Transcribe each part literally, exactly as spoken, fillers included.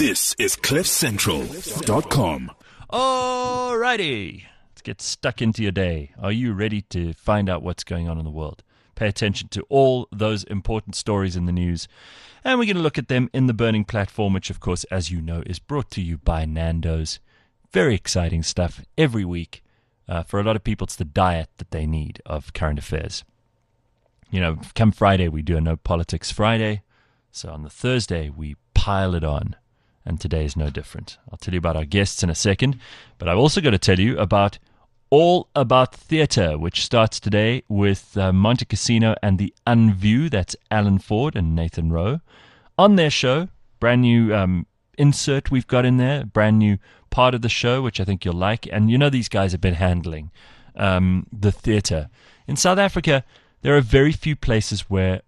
This is cliff central dot com. Alrighty, let's get stuck into your day. Are you ready to find out what's going on in the world? Pay attention to all those important stories in the news, and we're going to look at them in the Burning Platform, which of course, as you know, is brought to you by Nando's. Very exciting stuff every week. Uh, for a lot of people, it's the diet that they need of current affairs. You know, come Friday, we do a No Politics Friday. So on the Thursday, we pile it on. And today is no different. I'll tell you about our guests in a second. But I've also got to tell you about All About Theatre, which starts today with uh, Monte Cassino and the Unview. That's Alan Ford and Nathan Rowe. On their show, brand new um, insert we've got in there, brand new part of the show, which I think you'll like. And you know these guys have been handling um, the theatre. In South Africa, there are very few places where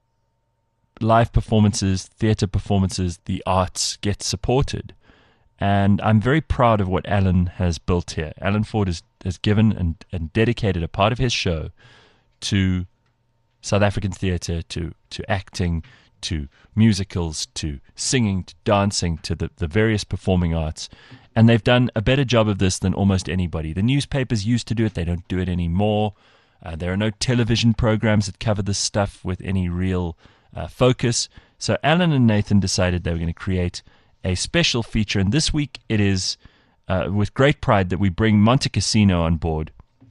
live performances, theatre performances, the arts get supported. And I'm very proud of what Alan has built here. Alan Ford has, has given and, and dedicated a part of his show to South African theatre, to, to acting, to musicals, to singing, to dancing, to the, the various performing arts. And they've done a better job of this than almost anybody. The newspapers used to do it. They don't do it anymore. Uh, there are no television programs that cover this stuff with any real Uh, focus. So Alan and Nathan decided they were going to create a special feature, and this week it is uh, with great pride that we bring Monte Cassino on board,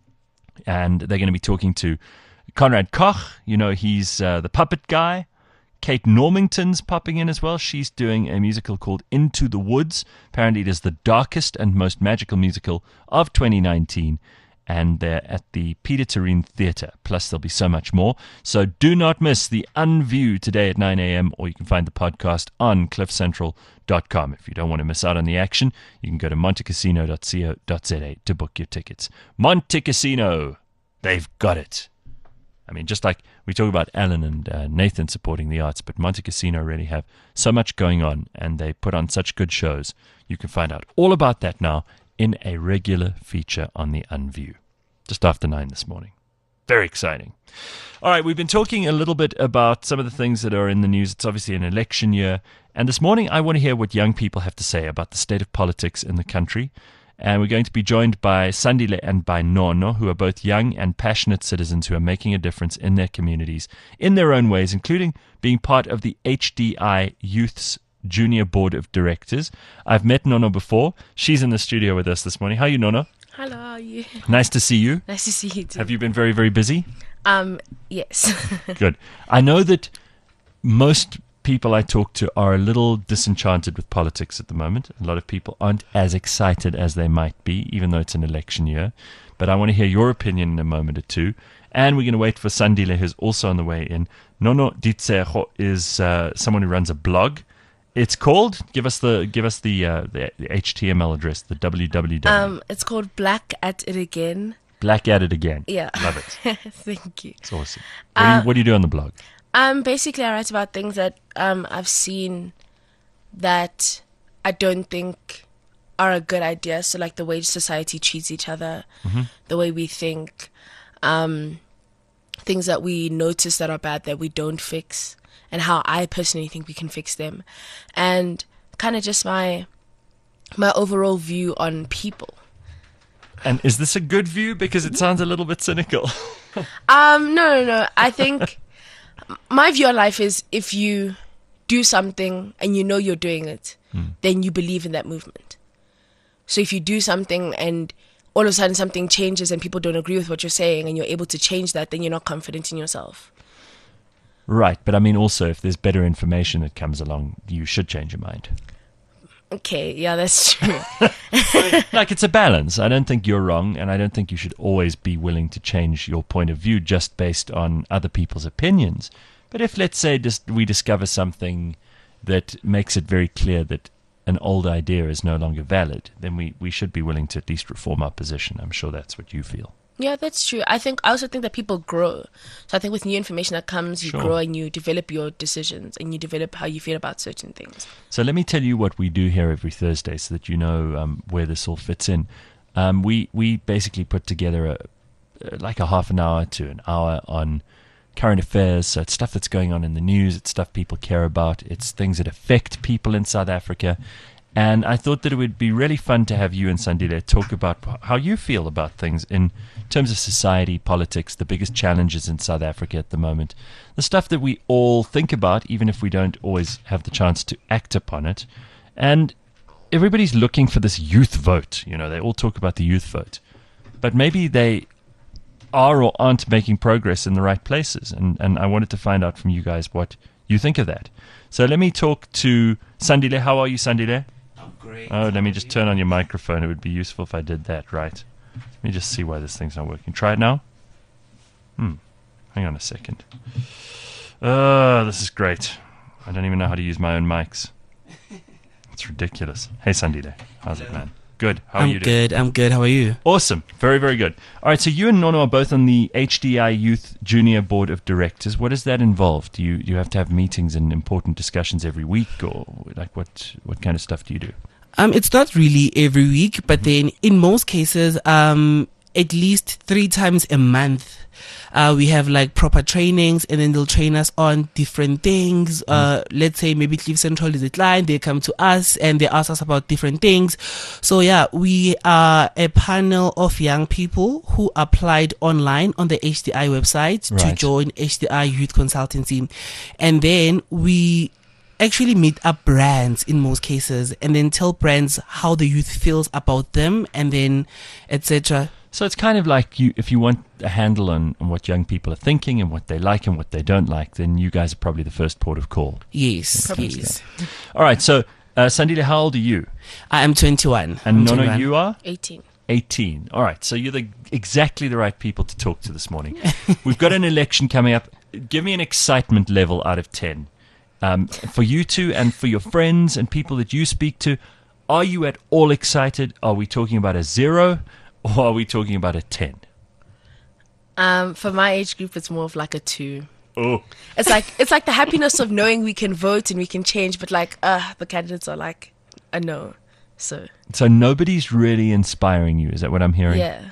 and they're going to be talking to Conrad Koch. You know, he's uh, the puppet guy. Kate Normington's popping in as well. She's doing a musical called Into the Woods. Apparently it is the darkest and most magical musical of twenty nineteen. And they're at the Peter Terrine Theatre. Plus, there'll be so much more. So do not miss the Unview today at nine a.m., or you can find the podcast on cliff central dot com. If you don't want to miss out on the action, you can go to monte casino dot co dot za to book your tickets. Monte Cassino, they've got it. I mean, just like we talk about Alan and uh, Nathan supporting the arts, but Monte Cassino really have so much going on, and they put on such good shows. You can find out all about that now in a regular feature on the Unview, just after nine this morning. Very exciting. All right, we've been talking a little bit about some of the things that are in the news. It's obviously an election year. And this morning, I want to hear what young people have to say about the state of politics in the country. And we're going to be joined by Sandile and by Nono, who are both young and passionate citizens who are making a difference in their communities in their own ways, including being part of the H D I Youth's Junior Board of Directors. I've met Nono before. She's in the studio with us this morning. How are you, Nono? Hello, how are you? Nice to see you. Nice to see you too. Have you been very, very busy? Um, yes. Good. I know that most people I talk to are a little disenchanted with politics at the moment. A lot of people aren't as excited as they might be, even though it's an election year. But I want to hear your opinion in a moment or two. And we're going to wait for Sandile, who's also on the way in. Nono Ditsejo is uh, someone who runs a blog. It's called. Give us the give us the uh, the H T M L address. The W W W. Um, it's called Black at It Again. Black at It Again. Yeah, love it. Thank you. It's awesome. What, uh, do you, what do you do on the blog? Um, basically, I write about things that um I've seen that I don't think are a good idea. So, like the way society treats each other, mm-hmm. the way we think, um, things that we notice that are bad that we don't fix. And how I personally think we can fix them, and kind of just my my overall view on people. And is this a good view? Because it sounds a little bit cynical. um, no, no, no. I think my view on life is if you do something and you know you're doing it, mm. then you believe in that movement. So if you do something and all of a sudden something changes and people don't agree with what you're saying and you're able to change that, then you're not confident in yourself. Right, but I mean also if there's better information that comes along, you should change your mind. Okay, yeah, that's true. Like, it's a balance. I don't think you're wrong, and I don't think you should always be willing to change your point of view just based on other people's opinions. But if, let's say, just we discover something that makes it very clear that an old idea is no longer valid, then we, we should be willing to at least reform our position. I'm sure that's what you feel. Yeah, that's true. I think I also think that people grow. So I think with new information that comes, you Sure. grow and you develop your decisions and you develop how you feel about certain things. So let me tell you what we do here every Thursday so that you know um, where this all fits in. Um, we, we basically put together a, like a half an hour to an hour on current affairs. So it's stuff that's going on in the news. It's stuff people care about. It's things that affect people in South Africa. And I thought that it would be really fun to have you and Sandile talk about how you feel about things in terms of society, politics, the biggest challenges in South Africa at the moment, the stuff that we all think about, even if we don't always have the chance to act upon it. And everybody's looking for this youth vote. You know, they all talk about the youth vote. But maybe they are or aren't making progress in the right places. And, and I wanted to find out from you guys what you think of that. So let me talk to Sandile. How are you, Sandile? I'm great. Oh, let me just turn on your microphone. It would be useful if I did that, right? Let me just see why this thing's not working. Try it now. Hmm. Hang on a second. Oh, this is great. I don't even know how to use my own mics. It's ridiculous. Hey, Sandile. How's it, man? Good. How are I'm you doing? good. I'm good. How are you? Awesome. Very, very good. All right, so you and Nono are both on the H D I Youth Junior Board of Directors. What does that involve? Do you you have to have meetings and important discussions every week, or like what what kind of stuff do you do? Um, it's not really every week, but then in most cases, um, at least three times a month, uh, we have like proper trainings, and then they'll train us on different things. Uh, let's say maybe Cliff Central is a client, they come to us and they ask us about different things. So yeah, we are a panel of young people who applied online on the H D I website to Right. join H D I Youth Consultancy, and then we actually meet up brands in most cases, and then tell brands how the youth feels about them, and then et cetera. So it's kind of like you, if you want a handle on, on what young people are thinking and what they like and what they don't like, then you guys are probably the first port of call. Yes, Probably yes. All right, so uh, Sandile, how old are you? I am twenty-one. And I'm Nono, twenty-one. you are? eighteen. eighteen. All right, so you're the exactly the right people to talk to this morning. We've got an election coming up. Give me an excitement level out of ten. Um, for you two and for your friends and people that you speak to, are you at all excited? Are we talking about a zero or are we talking about a ten? Um, for my age group, it's more of like a two. Oh, It's like it's like the happiness of knowing we can vote and we can change, but like, uh, the candidates are like a no. So so nobody's really inspiring you. Is that what I'm hearing? yeah.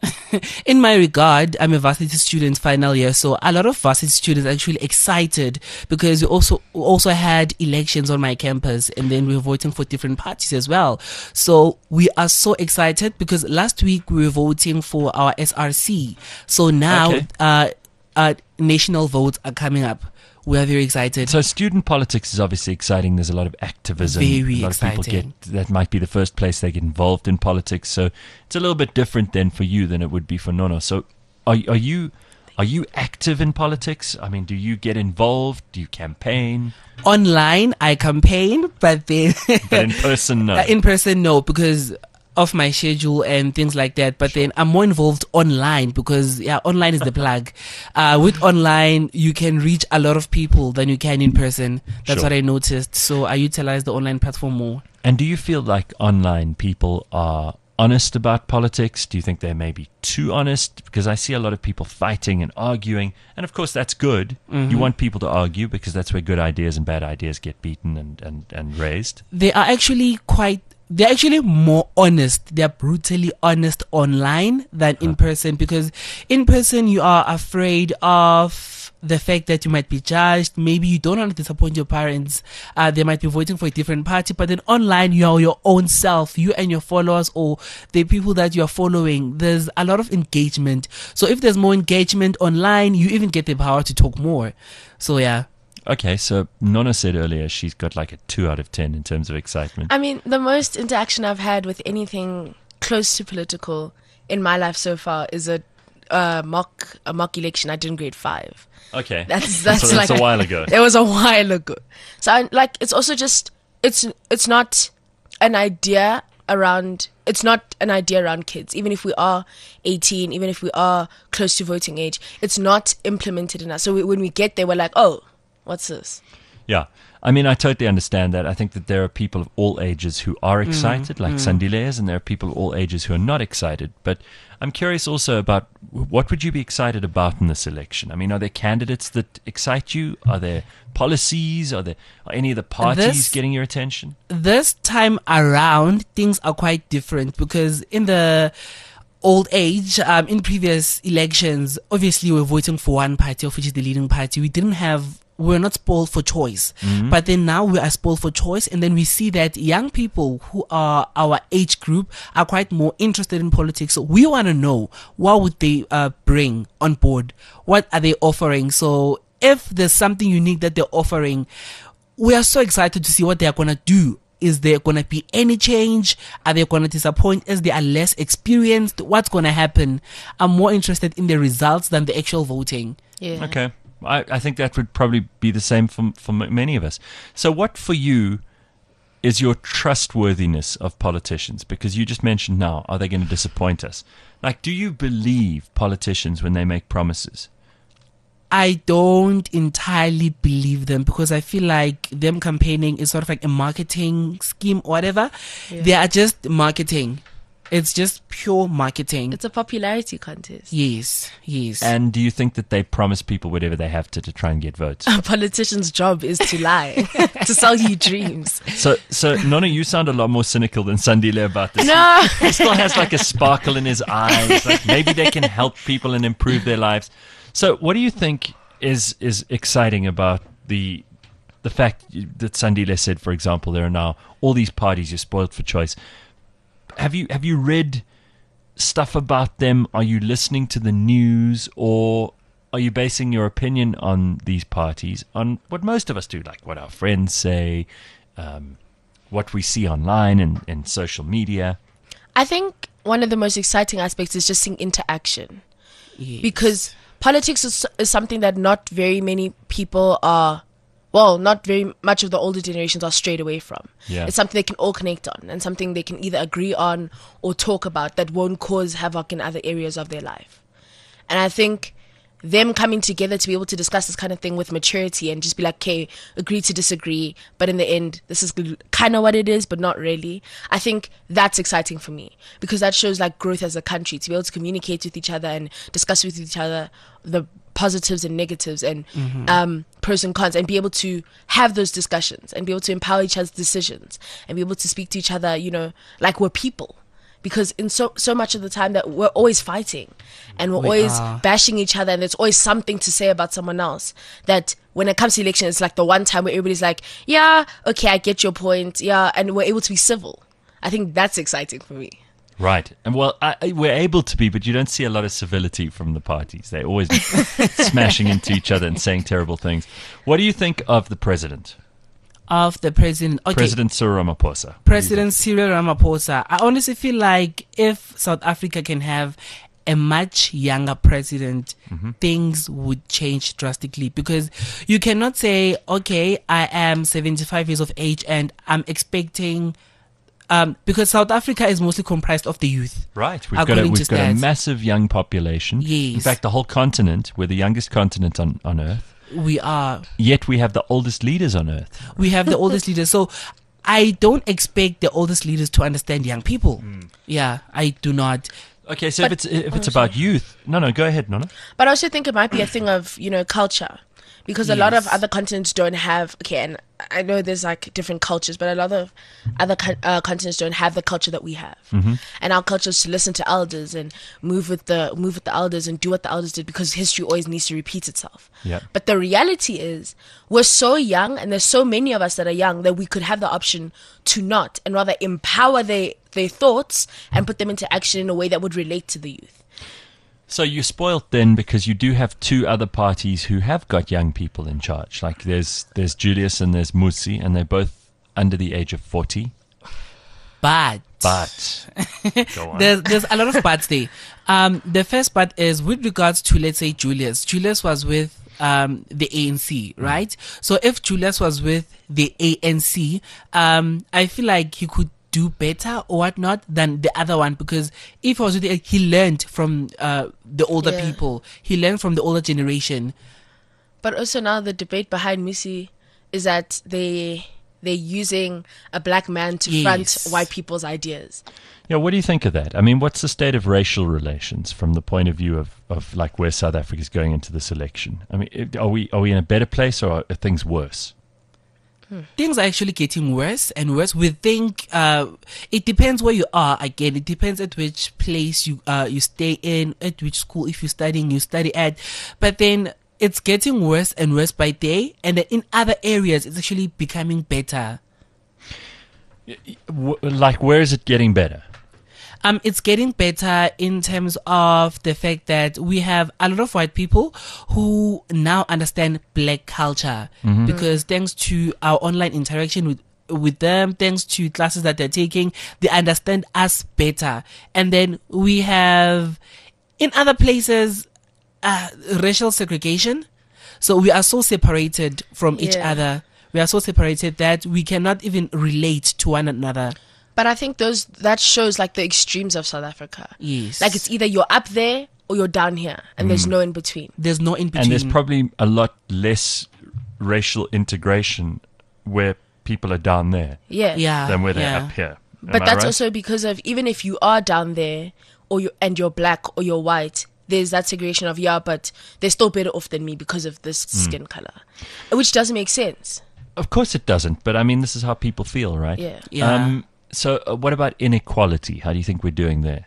In my regard, I'm a varsity student final year, so a lot of varsity students are actually excited because we also we also had elections on my campus, and then we were voting for different parties as well. So we are so excited because last week we were voting for our S R C. So now Okay. uh, uh, national votes are coming up. We are very excited. So student politics is obviously exciting. There's a lot of activism. Very a lot of people exciting. get that might be the first place they get involved in politics. So it's a little bit different then for you than it would be for Nono. So are are you are you active in politics? I mean, do you get involved? Do you campaign? Online, I campaign, but then But in person, no. Uh, in person, no, because of my schedule and things like that. But then I'm more involved online because, yeah, online is the plug. Uh, with online, you can reach a lot of people than you can in person. That's Sure. what I noticed. So I utilize the online platform more. And do you feel like online people are honest about politics? Do you think they may be too honest? Because I see a lot of people fighting and arguing. And of course, that's good. You want people to argue because that's where good ideas and bad ideas get beaten and, and, and raised. They are actually quite they're actually more honest. They're brutally honest online than in person, because in person you are afraid of the fact that you might be judged. Maybe you don't want to disappoint your parents. Uh, they might be voting for a different party, but then online you are your own self, you and your followers or the people that you are following. There's a lot of engagement. So if there's more engagement online, you even get the power to talk more. So yeah. Okay, so Nona said earlier she's got like a two out of ten in terms of excitement. I mean, the most interaction I've had with anything close to political in my life so far is a uh, mock a mock election I did in grade five. Okay, That's that's so like that's a while ago. It was a while ago. So I, like, it's also just it's it's not an idea around. It's not an idea around kids. Even if we are eighteen, even if we are close to voting age, it's not implemented in us. So we, when we get there, we're like, oh, what's this? Yeah. I mean, I totally understand that. I think that there are people of all ages who are excited, like Sandile is, and there are people of all ages who are not excited. But I'm curious also about what would you be excited about in this election? I mean, are there candidates that excite you? Are there policies? Are there are any of the parties This- getting your attention? This time around, things are quite different because in the old age, um, in previous elections, obviously we were voting for one party, of which is the leading party. We didn't have, we were not spoiled for choice. Mm-hmm. But then now we are spoiled for choice. And then we see that young people who are our age group are quite more interested in politics. So we want to know, what would they uh, bring on board? What are they offering? So if there's something unique that they're offering, we are so excited to see what they're going to do. Is there going to be any change? Are they going to disappoint as they are less experienced? What's going to happen? I'm more interested in the results than the actual voting. Yeah. Okay. I, I think that would probably be the same for, for m- many of us. So what for you is your trustworthiness of politicians? Because you just mentioned now, are they going to disappoint us? Like, do you believe politicians when they make promises? I don't entirely believe them, because I feel like them campaigning is sort of like a marketing scheme or whatever. Yeah. They are just marketing. It's just pure marketing. It's a popularity contest. Yes, yes. And do you think that they promise people whatever they have to to try and get votes? A politician's job is to lie, to sell you dreams. So, so Nona, you sound a lot more cynical than Sandile about this. No. He still has like a sparkle in his eyes. Like maybe they can help people and improve their lives. So, what do you think is is exciting about the the fact that Sandile said, for example, there are now all these parties, you're spoiled for choice. Have you have you read stuff about them? Are you listening to the news, or are you basing your opinion on these parties on what most of us do, like what our friends say, um, what we see online and, and social media? I think one of the most exciting aspects is just seeing interaction. Yes. Because politics is, is something that not very many people are, well, not very much of the older generations are strayed away from. Yeah. It's something they can all connect on, and something they can either agree on or talk about that won't cause havoc in other areas of their life. And I think them coming together to be able to discuss this kind of thing with maturity and just be like, okay, agree to disagree, but in the end, this is kind of what it is, but not really. I think that's exciting for me, because that shows like growth as a country, to be able to communicate with each other and discuss with each other the positives and negatives and mm-hmm. um, pros and cons, and be able to have those discussions and be able to empower each other's decisions and be able to speak to each other, you know, like we're people. Because in so so much of the time that we're always fighting and we're We always are. bashing each other, and there's always something to say about someone else, that when it comes to election, it's like the one time where everybody's like, yeah, okay, I get your point, yeah, and we're able to be civil. I think that's exciting for me. Right. And well, I, I- we're able to be, but you don't see a lot of civility from the parties. They're always smashing into each other and saying terrible things. What do you think of the president? Of the president. Okay. President Cyril Ramaphosa. President Cyril Ramaphosa. I honestly feel like if South Africa can have a much younger president, Mm-hmm. things would change drastically, because you cannot say, okay, I am seventy-five years of age and I'm expecting, um, because South Africa is mostly comprised of the youth. Right. We've got a, According to we've got a stats. massive young population. In Yes. fact, the whole continent, we're the youngest continent on, on Earth. We are. Yet we have the oldest leaders on Earth. We have the oldest leaders. So I don't expect the oldest leaders to understand young people. Yeah, I do not. Okay, so But- if it's if it's oh, about youth, no, no, go ahead, Nona. But I also think it might be a thing of, you know, culture. Because a lot of Yes. other continents don't have, okay, and I know there's like different cultures, but a lot of other con- uh, continents don't have the culture that we have. Mm-hmm. And our culture is to listen to elders and move with the move with the elders and do what the elders did, because history always needs to repeat itself. Yeah. But the reality is, we're so young, and there's so many of us that are young, that we could have the option to not, and rather empower their their thoughts and put them into action in a way that would relate to the youth. So you're spoilt then, because you do have two other parties who have got young people in charge. Like there's there's Julius and there's Musi, and they're both under the age of forty. But But go on. there's there's a lot of parts there. Um, the first part is with regards to, let's say, Julius. Julius was with um the A N C, right? So if Julius was with the A N C, um, I feel like he could do better or whatnot than the other one, because if he was with the, he learned from uh the older Yeah. people. He learned from the older generation. But also now the debate behind Musi is that they they're using a black man to Yes. front white people's ideas. Yeah, what do you think of that? I mean, what's the state of racial relations from the point of view of, of like where South Africa is going into this election? I mean, it- are we are we in a better place, or are things worse? things are actually getting worse and worse. We think uh, it depends where you are. Again, it depends at which place you uh, you stay in, at which school, if you're studying, you study at. But then it's getting worse and worse by day, and then in other areas, it's actually becoming better. W- Like, where is it getting better? Um, it's getting better in terms of the fact that we have a lot of white people who now understand black culture because thanks to our online interaction with with them, thanks to classes that they're taking, they understand us better. And then we have in other places uh, racial segregation, so we are so separated from each Yeah. other. We are so separated that we cannot even relate to one another. But I think those that shows like the extremes of South Africa. Yes, Like it's either you're up there or you're down here, and there's no in between. there's no in between. And there's probably a lot less racial integration where people are down there Yeah. yeah, than where they're yeah. up here. Am But I that's right? also because of even if you are down there or you and you're black or you're white, there's that segregation of yeah, but they're still better off than me because of this skin color, which doesn't make sense. Of course it doesn't, but I mean, this is how people feel, right? Yeah. Yeah. Um, so, uh, what about inequality? How do you think we're doing there?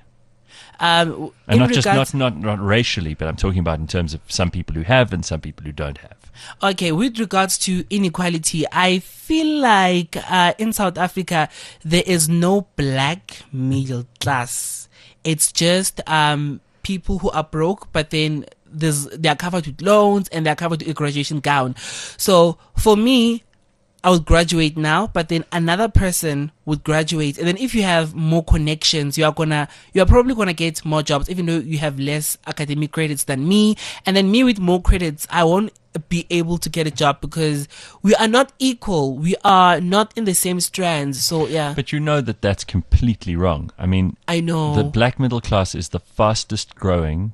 Um, And in not just regards- not, not not racially, but I'm talking about in terms of some people who have and some people who don't have. Okay, with regards to inequality, I feel like uh, in South Africa there is no black middle class. It's just um, people who are broke, but then there's they are covered with loans and they are covered with a graduation gown. So for me, I would graduate now, but then another person would graduate. And then if you have more connections, you are gonna, you are probably gonna get more jobs, even though you have less academic credits than me. And then me with more credits, I won't be able to get a job because we are not equal. We are not in the same strands. So yeah, But you know that that's completely wrong. I mean, I know. the black middle class is the fastest growing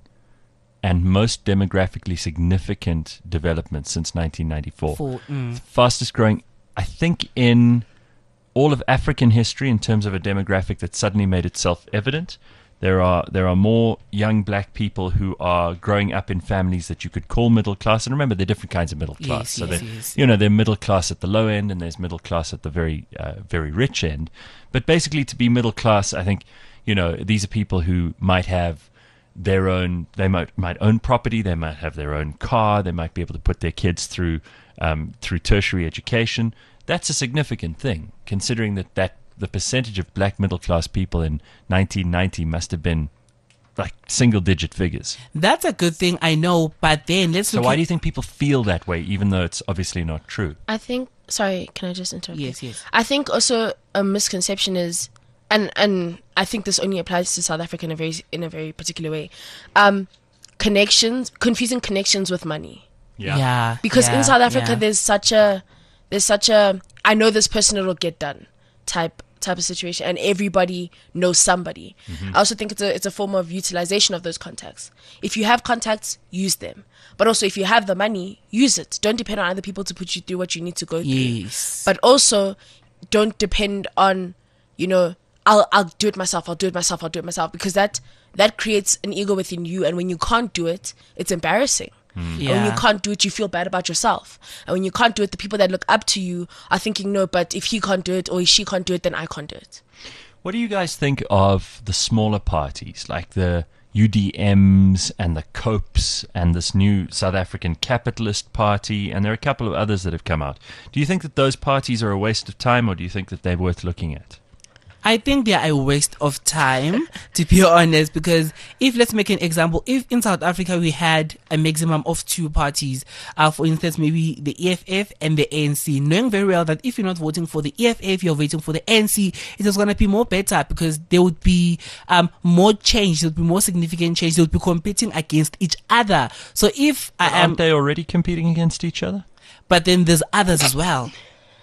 and most demographically significant development since nineteen ninety-four. For- mm. Fastest growing, I think, in all of African history in terms of a demographic that suddenly made itself evident. There are there are more young black people who are growing up in families that you could call middle class. And remember, there are different kinds of middle class. Yes, so yes, there- yes. you know, they're middle class at the low end, and there's middle class at the very uh, very rich end. But basically, to be middle class, I think, you know, these are people who might have their own. They might might own property. They might have their own car. They might be able to put their kids through um, through tertiary education. That's a significant thing, considering that, that the percentage of black middle class people in nineteen ninety must have been like single digit figures. That's a good thing, I know. But then let's So look why at, do you think people feel that way, even though it's obviously not true? I think. Sorry, can I just interrupt? you? Yes, yes. I think also a misconception is, and and I think this only applies to South Africa in a very in a very particular way. Um, connections, confusing connections with money. yeah, Because yeah, in South Africa, yeah. there's such a there's such a I know this person, it'll get done type type of situation, and everybody knows somebody. I also think it's a it's a form of utilization of those contacts. If you have contacts, use them. But also, if you have the money, use it. Don't depend on other people to put you through what you need to go through. Yes. But also, don't depend on, you know, I'll I'll do it myself. I'll do it myself. I'll do it myself, because that that creates an ego within you, and when you can't do it, it's embarrassing. And when Yeah. you can't do it, you feel bad about yourself. And when you can't do it, the people that look up to you are thinking, no, but if he can't do it or she can't do it, then I can't do it. What do you guys think of the smaller parties, like the U D Ms and the COPEs and this new South African Capitalist Party, and there are a couple of others that have come out? Do you think that those parties are a waste of time, or do you think that they're worth looking at? I think they are a waste of time, to be honest, because if, let's make an example, if in South Africa we had a maximum of two parties, uh, for instance, maybe the E F F and the A N C, knowing very well that if you're not voting for the E F F, you're voting for the A N C, it is going to be more better because there would be um, more change, there would be more significant change, they would be competing against each other. So if I am, Aren't they already competing against each other? but then there's others as well.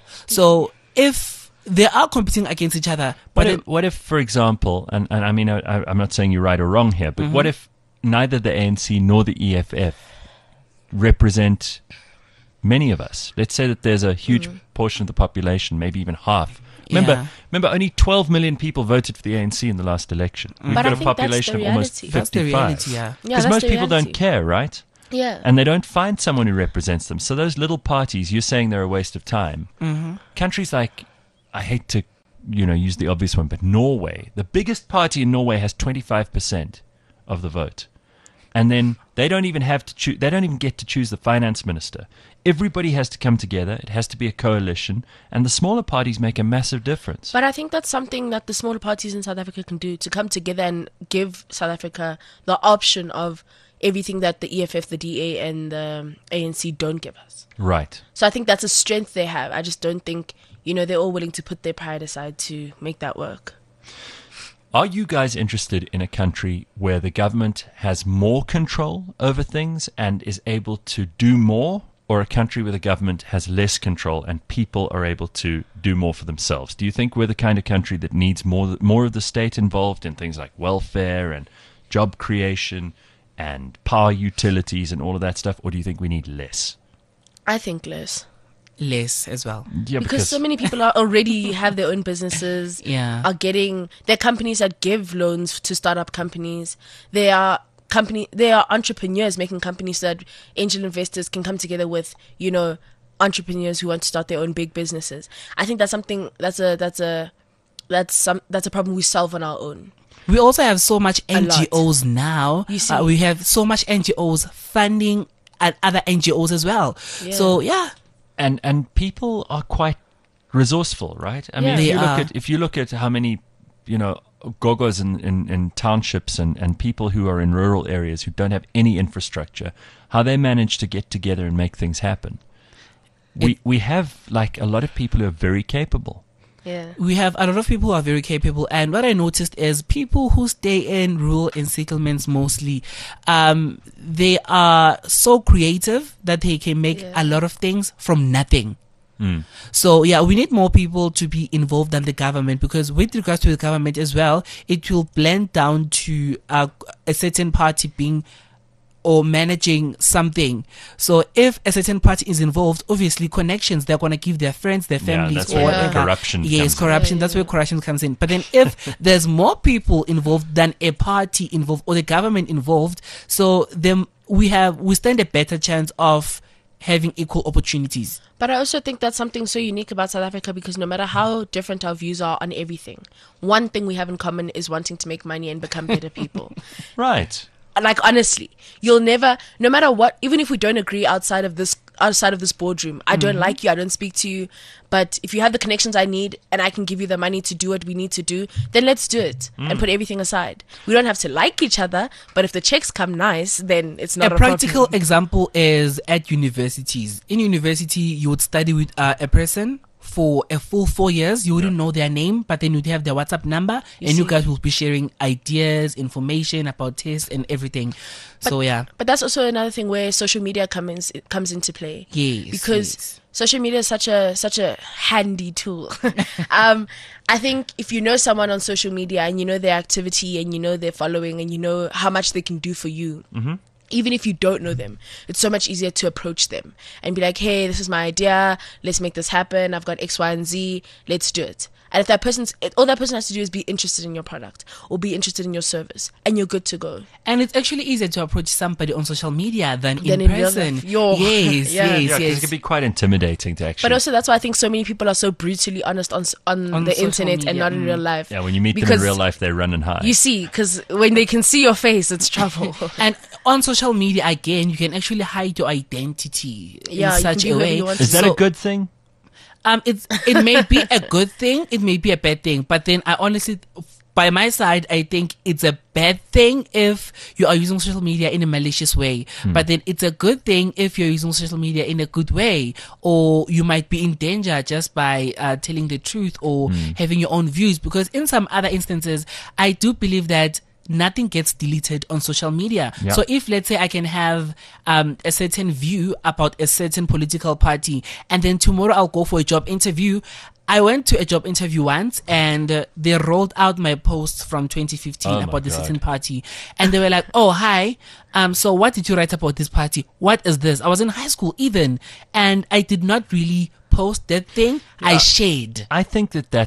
So if they are competing against each other, What but if, what if, for example, and, and I mean, I, I'm not saying you're right or wrong here, but what if neither the A N C nor the E F F represent many of us? Let's say that there's a huge portion of the population, maybe even half. Remember, Yeah. remember, only twelve million people voted for the A N C in the last election. We've But got I a think that's population the of almost reality. that's the fifty-five. reality, yeah. Yeah, Because that's most the people don't reality. care, right? Yeah. And they don't find someone who represents them. So those little parties, you're saying they're a waste of time. Mm-hmm. Countries like, I hate to, you know, use the obvious one, but Norway, the biggest party in Norway has twenty-five percent of the vote. And then they don't even have to choose, they don't even get to choose the finance minister. Everybody has to come together. It has to be a coalition. And the smaller parties make a massive difference. But I think that's something that the smaller parties in South Africa can do, to come together and give South Africa the option of everything that the E F F, the D A, and the A N C don't give us. Right. So I think that's a strength they have. I just don't think, you know, they're all willing to put their pride aside to make that work. Are you guys interested in a country where the government has more control over things and is able to do more, or a country where the government has less control and people are able to do more for themselves? Do you think we're the kind of country that needs more more of the state involved in things like welfare and job creation and power utilities and all of that stuff, or do you think we need less? I think less. Less as well. Yeah, Because so many people are already have their own businesses. Yeah. Are getting, there are companies that give loans to startup companies. There are company, there are entrepreneurs making companies so that angel investors can come together with, you know, entrepreneurs who want to start their own big businesses. I think that's something that's a that's a that's some that's a problem we solve on our own. We also have so much A N G Os lot. now. You see. Uh, we have so much N G Os funding at other N G Os as well. Yeah. So yeah. And and people are quite resourceful, right? I mean, Yeah. if They you look are. at if you look at how many, you know, gogos in, in, in townships and, and people who are in rural areas who don't have any infrastructure, how they manage to get together and make things happen. We It- we have like a lot of people who are very capable. Yeah. We have a lot of people who are very capable, and what I noticed is people who stay in rural encirclements mostly, um, they are so creative that they can make Yeah. a lot of things from nothing. Mm. So yeah, we need more people to be involved than the government, because with regards to the government as well, it will blend down to uh, a certain party being or managing something. So if a certain party is involved, obviously connections, they're going to give their friends, their Yeah, families, that's or where Yeah. whatever. corruption Yes, comes in. corruption. Yeah, That's yeah. where corruption comes in. But then if there's more people involved than a party involved or the government involved, so then we have we stand a better chance of having equal opportunities. But I also think that's something so unique about South Africa, because no matter how different our views are on everything, one thing we have in common is wanting to make money and become better people. Right. Like, honestly, you'll never, no matter what, even if we don't agree outside of this outside of this boardroom, I don't like you, I don't speak to you, but if you have the connections I need and I can give you the money to do what we need to do, then let's do it and put everything aside. We don't have to like each other, but if the checks come nice, then it's not A a, practical problem. example is at universities. In university, you would study with uh, a person for a full four years. You wouldn't know their name, but then you'd have their WhatsApp number, You and you see. guys will be sharing ideas, information about tests and everything. So yeah, But that's also another thing where social media comes comes into play. yes, Because yes. social media is such a such a handy tool. um, I think if you know someone on social media and you know their activity and you know their following and you know how much they can do for you, even if you don't know them, it's so much easier to approach them and be like, hey, this is my idea. Let's make this happen. I've got X, Y, and Z. Let's do it. And if that person's, all that person has to do is be interested in your product or be interested in your service, and you're good to go. And it's actually easier to approach somebody on social media than, Than in in real person. life. Yo. Yes, Yeah. Yeah, yes, 'cause yes. it can be quite intimidating to actually. But also, that's why I think so many people are so brutally honest on s- on, On the social internet and media, not in mm. real life. yeah, when you meet them Because in real life, they run and hide. You see, because when they can see your face, it's trouble. And on social media, again, you can actually hide your identity Yeah, in you such can be a whoever way. you want Is that So- a good thing? Um, it's it may be a good thing, it may be a bad thing, but then I honestly, by my side, I think it's a bad thing if you are using social media in a malicious way. But then it's a good thing if you're using social media in a good way, or you might be in danger just by uh, telling the truth or having your own views. Because in some other instances, I do believe that nothing gets deleted on social media. Yeah. So if, let's say, I can have um, a certain view about a certain political party, and then tomorrow I'll go for a job interview. I went to a job interview once, and uh, they rolled out my post from twenty fifteen Oh my about the God. certain party, and they were like, "Oh, hi. Um, so what did you write about this party? What is this?" I was in high school even, and I did not really post that thing. I shared. I think that that's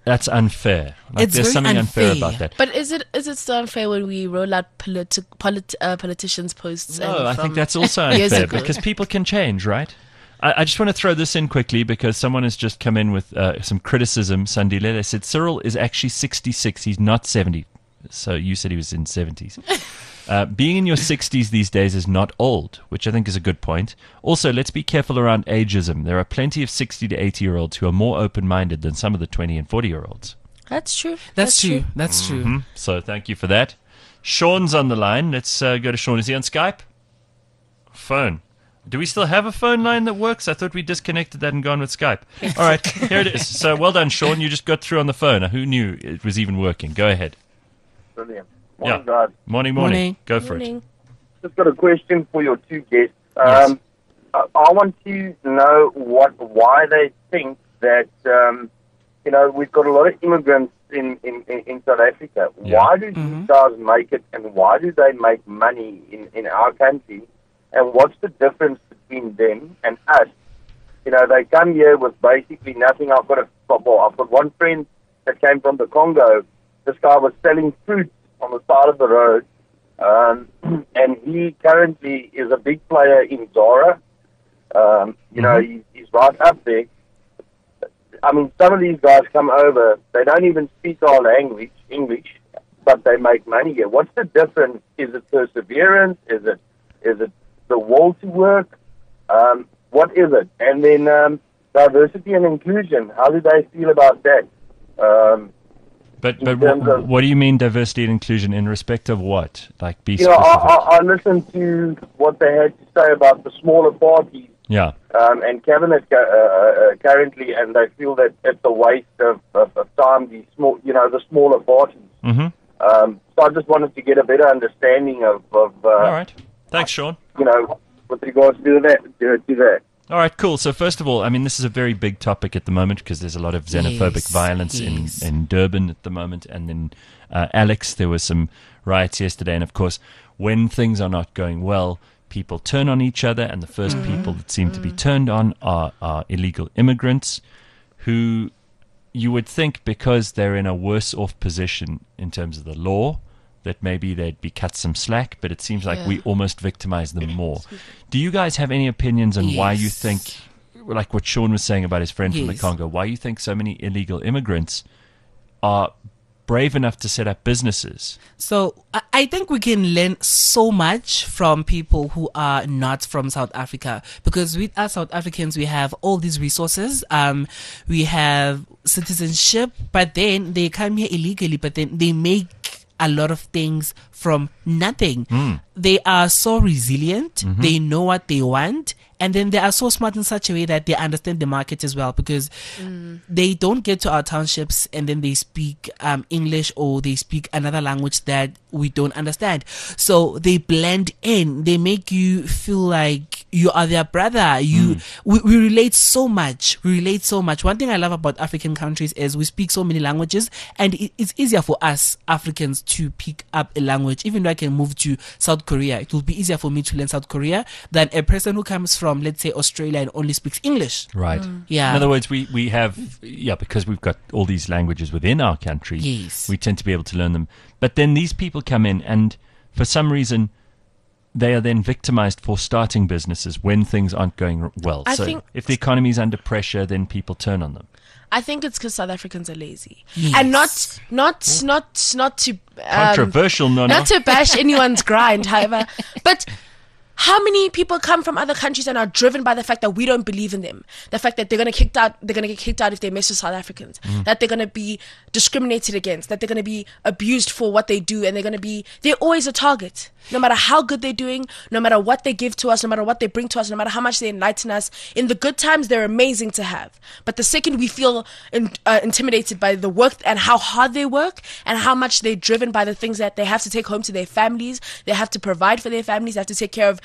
that's unfair. Like, It's there's very something unfair. unfair. about that. But is it is it still unfair when we roll out politi- polit- uh, politicians' posts? No, and I from think that's also years unfair ago? because people can change, right? I, I just want to throw this in quickly because someone has just come in with uh, some criticism. Sandile, they said Cyril is actually sixty-six. He's not seventy. So you said he was in seventies. Uh, being in your sixties these days is not old, which I think is a good point. Also, let's be careful around ageism. There are plenty of sixty to eighty-year-olds who are more open-minded than some of the twenty and forty-year-olds. That's true. That's, true. That's true. Mhm. So thank you for that. Sean's on the line. Let's uh, go to Sean. Is he on Skype? Phone. Do we still have a phone line that works? I thought we disconnected that and gone with Skype. All right, here it is. So well done, Sean. You just got through on the phone. Who knew it was even working? Go ahead. Brilliant. Morning, Yeah. guys. Morning, morning. Morning. Go for Morning. Just got a question for your two guests. Yes. Um, I, I want to know what, why they think that, um, you know, we've got a lot of immigrants in, in, in, in South Africa. Yeah. Why do these guys make it, and why do they make money in, in our country? And what's the difference between them and us? You know, they come here with basically nothing. I've got a well, I've got one friend that came from the Congo. This guy was selling fruit on the side of the road, um, and he currently is a big player in Zara. Um, you know, he's, he's right up there. I mean, some of these guys come over, they don't even speak our language, English, but they make money here. What's the difference? Is it perseverance? Is it is it the will to work? Um, what is it? And then um, diversity and inclusion, how do they feel about that? Um, But In but terms what, of- what do you mean diversity and inclusion in respect of what? Like be you know, I, specific. I, I listened to what they had to say about the smaller parties yeah. um, and cabinet uh, uh, currently, and they feel that it's a waste of, of, of time. These small, you know, the smaller parties. Mm-hmm. Um, so I just wanted to get a better understanding of, of uh, All right. Thanks, Sean. you know, with regards to that. To, to that. All right, cool. So first of all, I mean, this is a very big topic at the moment because there's a lot of xenophobic Yes, violence yes. in, in Durban at the moment. And then uh, Alex, there was some riots yesterday. And of course, when things are not going well, people turn on each other. And the first Mm-hmm. people that seem to be turned on are, are illegal immigrants who you would think because they're in a worse off position in terms of the law, that maybe they'd be cut some slack, but it seems like Yeah. we almost victimize them more. Do you guys have any opinions on why you Yes. think, like what Sean was saying about his friend from the Yes. Congo, why you think so many illegal immigrants are brave enough to set up businesses? So I- I think we can learn so much from people who are not from South Africa, because with us South Africans, we have all these resources. Um, we have citizenship, but then they come here illegally, but then they make a lot of things from nothing. They are so resilient. They know what they want. And then they are so smart in such a way that they understand the market as well, because they don't get to our townships and then they speak um, English or they speak another language that we don't understand. So they blend in. They make you feel like you are their brother. You, we, we relate so much. We relate so much. One thing I love about African countries is we speak so many languages, and it, it's easier for us Africans to pick up a language. Even though I can move to South Korea, it will be easier for me to learn South Korea than a person who comes from, let's say, Australia and only speaks English. Right. Yeah. In other words, we, we have, yeah, because we've got all these languages within our country, Yes. we tend to be able to learn them. But then these people come in and for some reason they are then victimized for starting businesses when things aren't going r- well. I so think- if the economy is under pressure, then people turn on them. I think it's because South Africans are lazy, Yes. and not not not not to um, Controversial, no, no. not to bash anyone's grind, however, but how many people come from other countries and are driven by the fact that we don't believe in them, the fact that they're going to kicked out, they're going to get kicked out if they mess with South Africans, that they're going to be discriminated against, that they're going to be abused for what they do, and they're going to be, they're always a target. No matter how good they're doing, no matter what they give to us, no matter what they bring to us, no matter how much they enlighten us, in the good times, they're amazing to have. But the second we feel in, uh, intimidated by the work and how hard they work and how much they're driven by the things that they have to take home to their families, they have to provide for their families, they have to take care of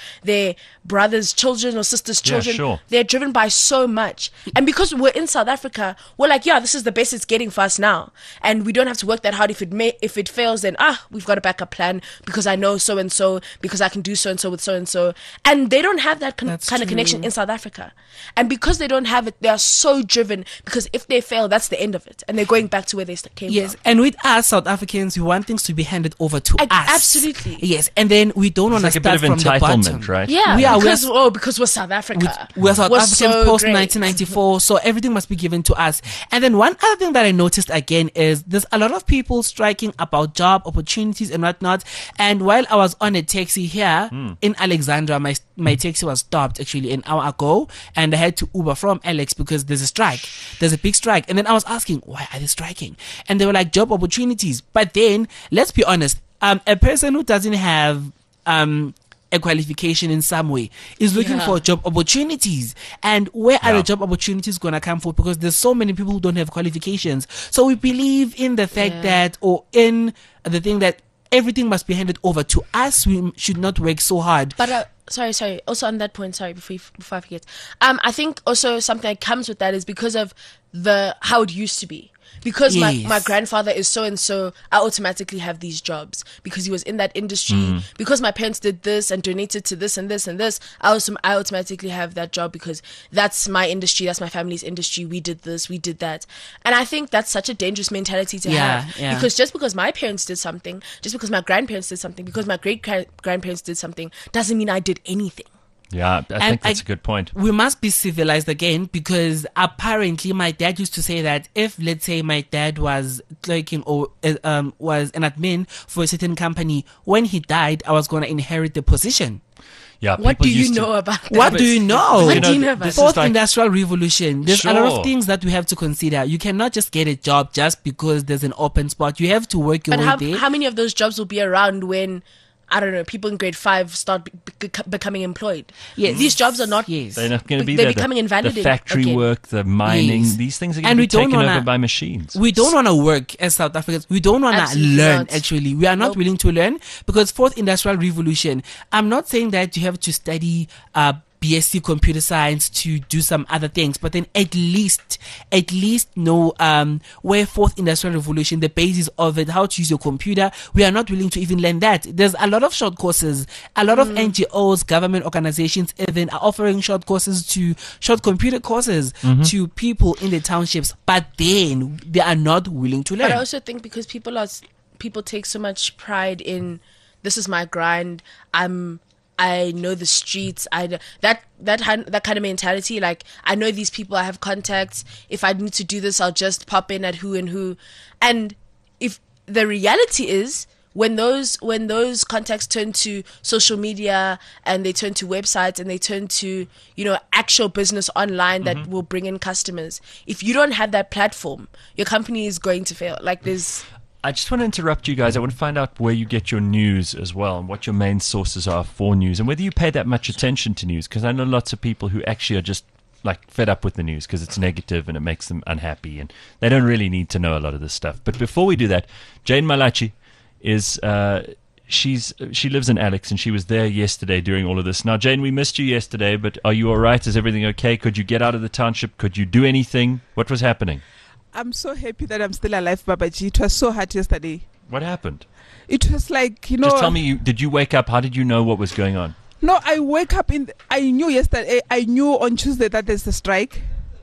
their brothers' children or sisters' Yeah, children. sure. They're driven by so much. And because we're in South Africa, we're like, yeah, this is the best it's getting for us now. And we don't have to work that hard. If it may, if it fails, then ah, we've got a backup plan because I know so and so, because I can do so and so with so and so. And they don't have that con- That's kind of true. connection in South Africa. And because they don't have it, they are so driven, because if they fail, that's the end of it. And they're going back to where they st- came Yes, from. and with us South Africans, we want things to be handed over to Ag- us. absolutely. Yes, and then we don't want It's to like a bit start of from the bottom. entitlement, right? Yeah, We are- we are- because, oh, because we're South Africa. We're South We're African so post great. nineteen ninety-four, so everything must be given to us. And then one other thing that I noticed again is there's a lot of people striking about job opportunities and whatnot. And while I was on a taxi here in Alexandra, my my taxi was stopped actually an hour ago, and I had to Uber from Alex because there's a strike. There's a big strike. And then I was asking, why are they striking? And they were like, job opportunities. But then, let's be honest, um, a person who doesn't have um a qualification in some way is looking Yeah. for job opportunities. And where are Yeah. the job opportunities going to come from? Because there's so many people who don't have qualifications. So we believe in the fact Yeah. that, or in the thing that everything must be handed over to us. We should not work so hard. But uh, sorry, sorry. Also on that point, sorry, before you, before I forget, um, I think also something that comes with that is because of the how it used to be. Because my, Yes. my grandfather is so and so, I automatically have these jobs because he was in that industry. Mm. Because my parents did this and donated to this and this and this, I also I automatically have that job because that's my industry, that's my family's industry. We did this, we did that, and I think that's such a dangerous mentality to Yeah, have. yeah. Because just because my parents did something, just because my grandparents did something, because my great grandparents did something, doesn't mean I did anything. Yeah, I think that's I- a good point. We must be civilized again, because apparently my dad used to say that if, let's say, my dad was clerking or uh, um, was an admin for a certain company, when he died, I was going to inherit the position. Yeah, What people do you used to- know about that? What do you know? What You do you know know, about this that? is Fourth like- industrial revolution. There's a lot Sure. of things that we have to consider. You cannot just get a job just because there's an open spot. You have to work your But way how, there. how many of those jobs will be around when, I don't know, people in grade five start be- be- becoming employed? Yes. These jobs are not. Yes. They're not going to Be- be they're there. The- becoming invalidated The factory again. work, the mining, Yes. these things are going And to we be don't taken wanna- over by machines. We don't want to work as South Africans. We don't want to Absolutely learn, not. actually. We are not Nope. willing to learn, because fourth industrial revolution, I'm not saying that you have to study uh, B S c computer science to do some other things, but then at least, at least know um, where fourth industrial revolution, the basis of it, how to use your computer. We are not willing to even learn that. There's a lot of short courses. A lot Mm. of N G Os, government organizations even are offering short courses to, short computer courses to people in the townships, but then they are not willing to learn. But I also think because people are, s- people take so much pride in, this is my grind. I'm, I know the streets. I kn- that that hin- that kind of mentality. Like, I know these people. I have contacts. If I need to do this, I'll just pop in at who and who. And if the reality is, when those when those contacts turn to social media and they turn to websites and they turn to, you know, actual business online that will bring in customers, if you don't have that platform, your company is going to fail. Like, there's I just want to interrupt you guys. I want to find out where you get your news as well, and what your main sources are for news, and whether you pay that much attention to news, because I know lots of people who actually are just like fed up with the news because it's negative and it makes them unhappy, and they don't really need to know a lot of this stuff. But before we do that, Jane Malachi is uh, she's she lives in Alex, and she was there yesterday during all of this. Now, Jane, we missed you yesterday, but are you all right? Is everything okay? Could you get out of the township? Could you do anything? What was happening? I'm so happy that I'm still alive, Babaji. It was so hard yesterday. What happened? It was like, you know... Just tell me, you, did you wake up? How did you know what was going on? No, I wake up in... I knew yesterday, I knew on Tuesday that there's a strike.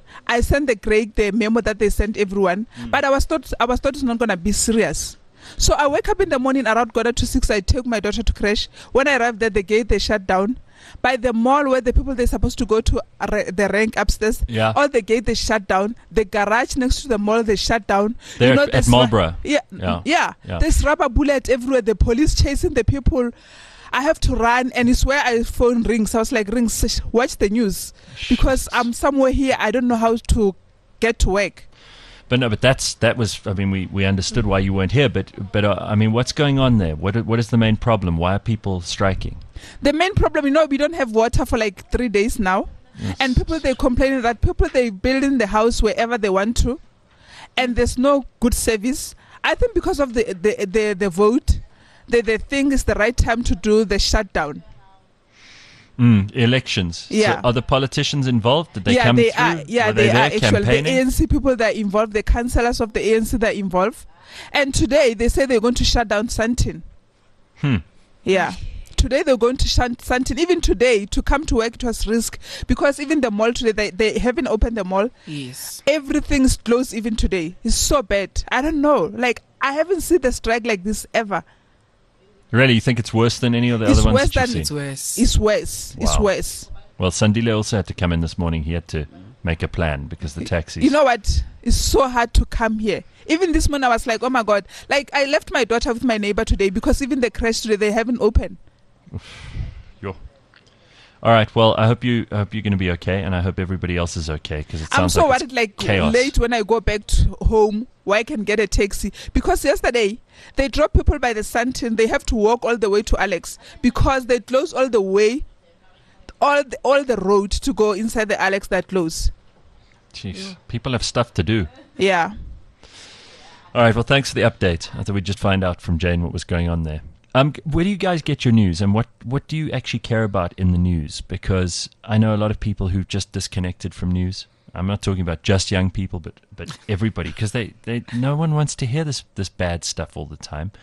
I sent the Craig the memo that they sent everyone. Mm. But I was thought I was thought it's not going to be serious. So I wake up in the morning around quarter to six. I take my daughter to crash. When I arrived at the gate, they shut down. By the mall where the people they're supposed to go to are ra- the rank upstairs, Yeah. all the gate they shut down. The garage next to the mall they shut down. There at- at there's ra- Marlborough. Yeah, Yeah. yeah, Yeah. There's rubber bullets everywhere. The police chasing the people. I have to run, and it's where I phone rings. I was like, rings, sh- watch the news, because I'm somewhere here. I don't know how to get to work. But no, but that's that was. I mean, we, we understood why you weren't here, but but uh, I mean, what's going on there? What what is the main problem? Why are people striking? The main problem, you know, we don't have water for like three days now, and people they complaining that people they building the house wherever they want to, and there's no good service. I think because of the the the, the vote, they they think it's the right time to do the shutdown. Mm, elections. Yeah. So are the politicians involved? Did they yeah, come they through? are. Yeah, Were they, they are there actually the campaigning? A N C people that are involved, the councillors of the A N C that are involved. And today they say they're going to shut down Sandton. Hmm. Yeah. Today they're going to shut Sandton. Even today, to come to work, it was risk because even the mall today, they, they haven't opened the mall. Yes. Everything's closed even today. It's so bad. I don't know. Like, I haven't seen the strike like this ever. Really, you think it's worse than any of the It's other ones worse that you've than- seen? It's worse. It's worse. It's Wow. worse. Well, Sandile also had to come in this morning. He had to make a plan because the taxis. You know what? It's so hard to come here. Even this morning, I was like, oh my God. Like, I left my daughter with my neighbor today because even the crash today, they haven't opened. Yo. All right. Well, I hope you I hope you're going to be okay, and I hope everybody else is okay because it I'm sounds so like worried, like, chaos. late when I go back to home where I can get a taxi. Because yesterday, they drop people by the Sandton. They have to walk all the way to Alex because they close all the way, all the, all the road to go inside the Alex that close. Jeez, people have stuff to do. Yeah. All right. Well, thanks for the update. I thought we'd just find out from Jane what was going on there. Um, where do you guys get your news, and what, what do you actually care about in the news? Because I know a lot of people who've just disconnected from news. I'm not talking about just young people, but but everybody, because they, they no one wants to hear this this bad stuff all the time,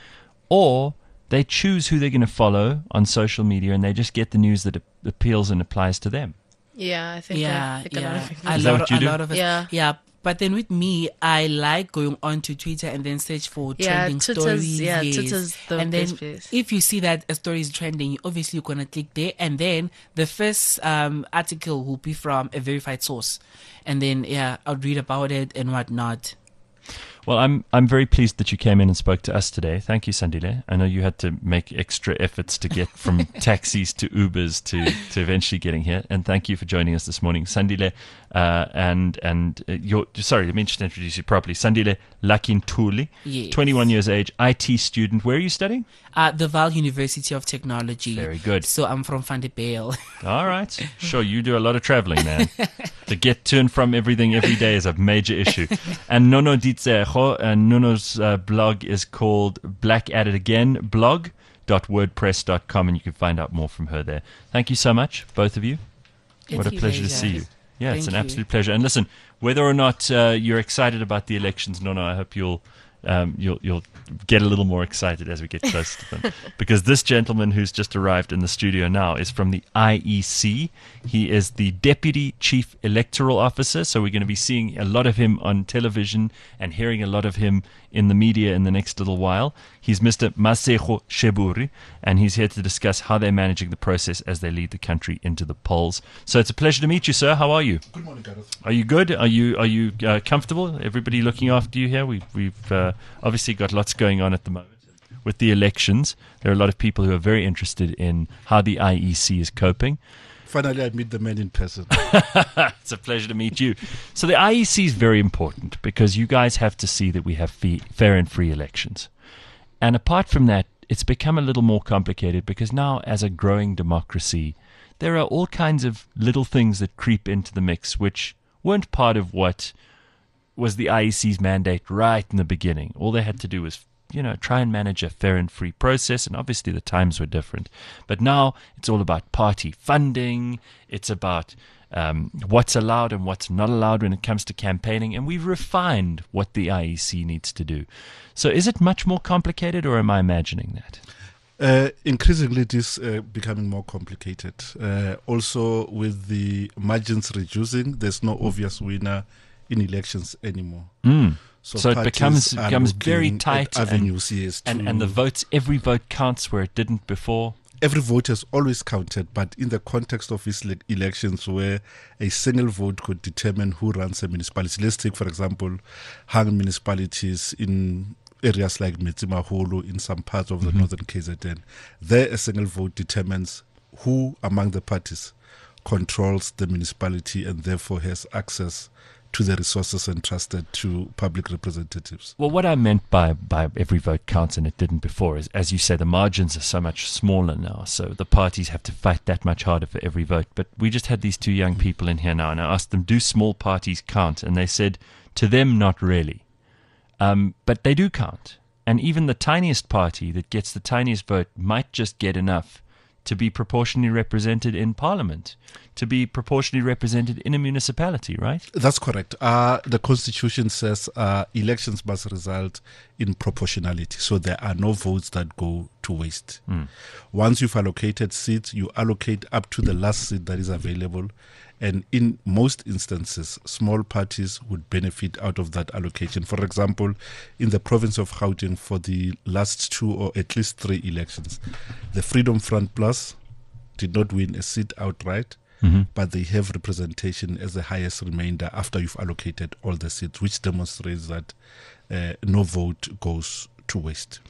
or they choose who they're going to follow on social media, and they just get the news that ap- appeals and applies to them. Yeah, I think Yeah, I think a lot yeah. of people A Is that lot, what you a do? lot of us. Yeah. Yeah. But then with me, I like going on to Twitter and then search for Yeah, trending Twitter's- stories. yeah, yes. Twitter's the and then best place. if you see that a story is trending, you obviously you're gonna click there, and then the first um, article will be from a verified source, and then yeah, I'll read about it and whatnot. Well, I'm I'm very pleased that you came in and spoke to us today. Thank you, Sandile. I know you had to make extra efforts to get from taxis to Ubers to, to eventually getting here, and thank you for joining us this morning, Sandile. Uh, and and uh, you're sorry, let me just introduce you properly, Sandile Lakintuli, Yes. twenty-one years age, I T student. Where are you studying? Uh, the Val University of Technology. Very good. So I'm from Van der Bijl. All right, sure. You do a lot of traveling, man. To get to and from everything every day is a major issue. And Nono Ditsejo, and Nono's uh, blog is called Black at It Again blog dot wordpress dot com, and you can find out more from her there. Thank you so much, both of you. What a It's pleasure to pleasure. see you. Yeah, it's Thank an you. absolute pleasure. And listen, whether or not uh, you're excited about the elections, Nono, I hope you'll um, you'll you'll get a little more excited as we get close to them. Because this gentleman who's just arrived in the studio now is from the I E C. He is the Deputy Chief Electoral Officer, so we're going to be seeing a lot of him on television and hearing a lot of him in the media in the next little while. He's Mister Masejo Sheburi, and he's here to discuss how they're managing the process as they lead the country into the polls. So it's a pleasure to meet you, sir. How are you? Good morning, Gareth. Are you good? Are you are you uh, comfortable? Everybody looking after you here? We've we've uh, obviously got lots going on at the moment with the elections. There are a lot of people who are very interested in how the I E C is coping. Finally, I meet the man in person. It's a pleasure to meet you. So the I E C is very important because you guys have to see that we have fee- fair and free elections. And apart from that, it's become a little more complicated because now, as a growing democracy, there are all kinds of little things that creep into the mix which weren't part of what was the I E C's mandate right in the beginning. All they had to do was, you know, try and manage a fair and free process, and obviously the times were different. But now it's all about party funding, it's about um, what's allowed and what's not allowed when it comes to campaigning, and we've refined what the I E C needs to do. So is it much more complicated, or am I imagining that? Uh, increasingly, it is uh, becoming more complicated. Uh, also, with the margins reducing, there's no obvious winner in elections anymore. Mm. So it parties becomes are becomes very looking at tight, and, avenues, yes, and, to- and the votes, every vote counts where it didn't before. Every vote has always counted, but in the context of these le- elections where a single vote could determine who runs a municipality. Let's take, for example, hung municipalities in areas like Metsimaholo, in some parts of the Mm-hmm. northern K Z N. There, a single vote determines who among the parties controls the municipality and therefore has access to the resources entrusted to public representatives. Well, what I meant by, by every vote counts and it didn't before is, as you say, the margins are so much smaller now, so the parties have to fight that much harder for every vote. But we just had these two young people in here now, and I asked them, do small parties count? And they said, to them, not really. Um, but they do count. And even the tiniest party that gets the tiniest vote might just get enough to be proportionally represented in parliament, to be proportionally represented in a municipality, right? That's correct. Uh, the Constitution says uh, elections must result in proportionality, so there are no votes that go to waste. Mm. Once you've allocated seats, you allocate up to the last seat that is available, and in most instances, small parties would benefit out of that allocation. For example, in the province of Gauteng, for the last two or at least three elections, the Freedom Front Plus did not win a seat outright, Mm-hmm. but they have representation as the highest remainder after you've allocated all the seats, which demonstrates that uh, no vote goes to waste.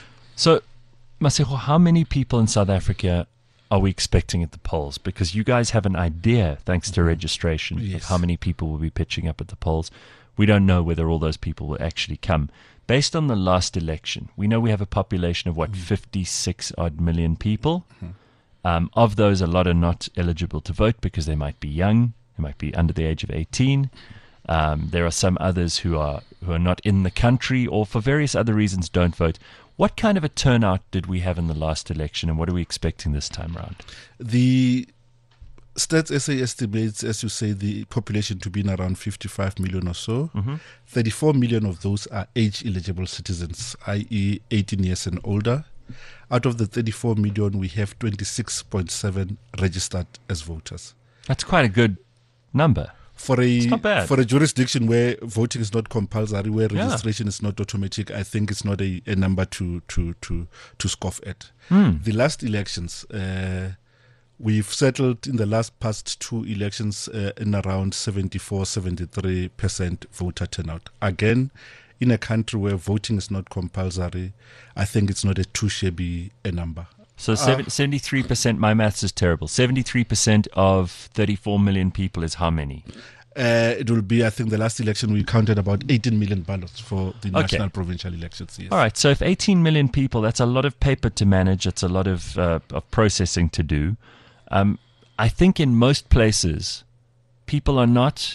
So, Masego, how many people in South Africa are we expecting at the polls? Because you guys have an idea, thanks to registration, Yes. of how many people will be pitching up at the polls. We don't know whether all those people will actually come. Based on the last election, we know we have a population of, what, fifty-six odd million people? Mhm. Um, of those, a lot are not eligible to vote because they might be young, they might be under the age of eighteen. Um, there are some others who are who are not in the country or for various other reasons don't vote. What kind of a turnout did we have in the last election, and what are we expecting this time round? The Stats S A estimates, as you say, the population to be in around fifty-five million or so. Mm-hmm. thirty-four million of those are age-eligible citizens, that is eighteen years and older. Out of the thirty-four million, we have twenty-six point seven registered as voters. That's quite a good number. For a not bad. for a jurisdiction where voting is not compulsory, where Yeah. registration is not automatic, I think it's not a, a number to to to to scoff at. Hmm. The last elections, uh, we've settled in the last past two elections uh, in around seventy-four, seventy-three percent voter turnout. Again, in a country where voting is not compulsory, I think it's not a too shabby a number. So seven, seventy-three percent, my maths is terrible. seventy-three percent of thirty-four million people is how many? Uh, it will be, I think, the last election we counted about eighteen million ballots for the Okay. national provincial elections. Yes. All right, so if eighteen million people, that's a lot of paper to manage. It's a lot of, uh, of processing to do. Um, I think in most places, people are not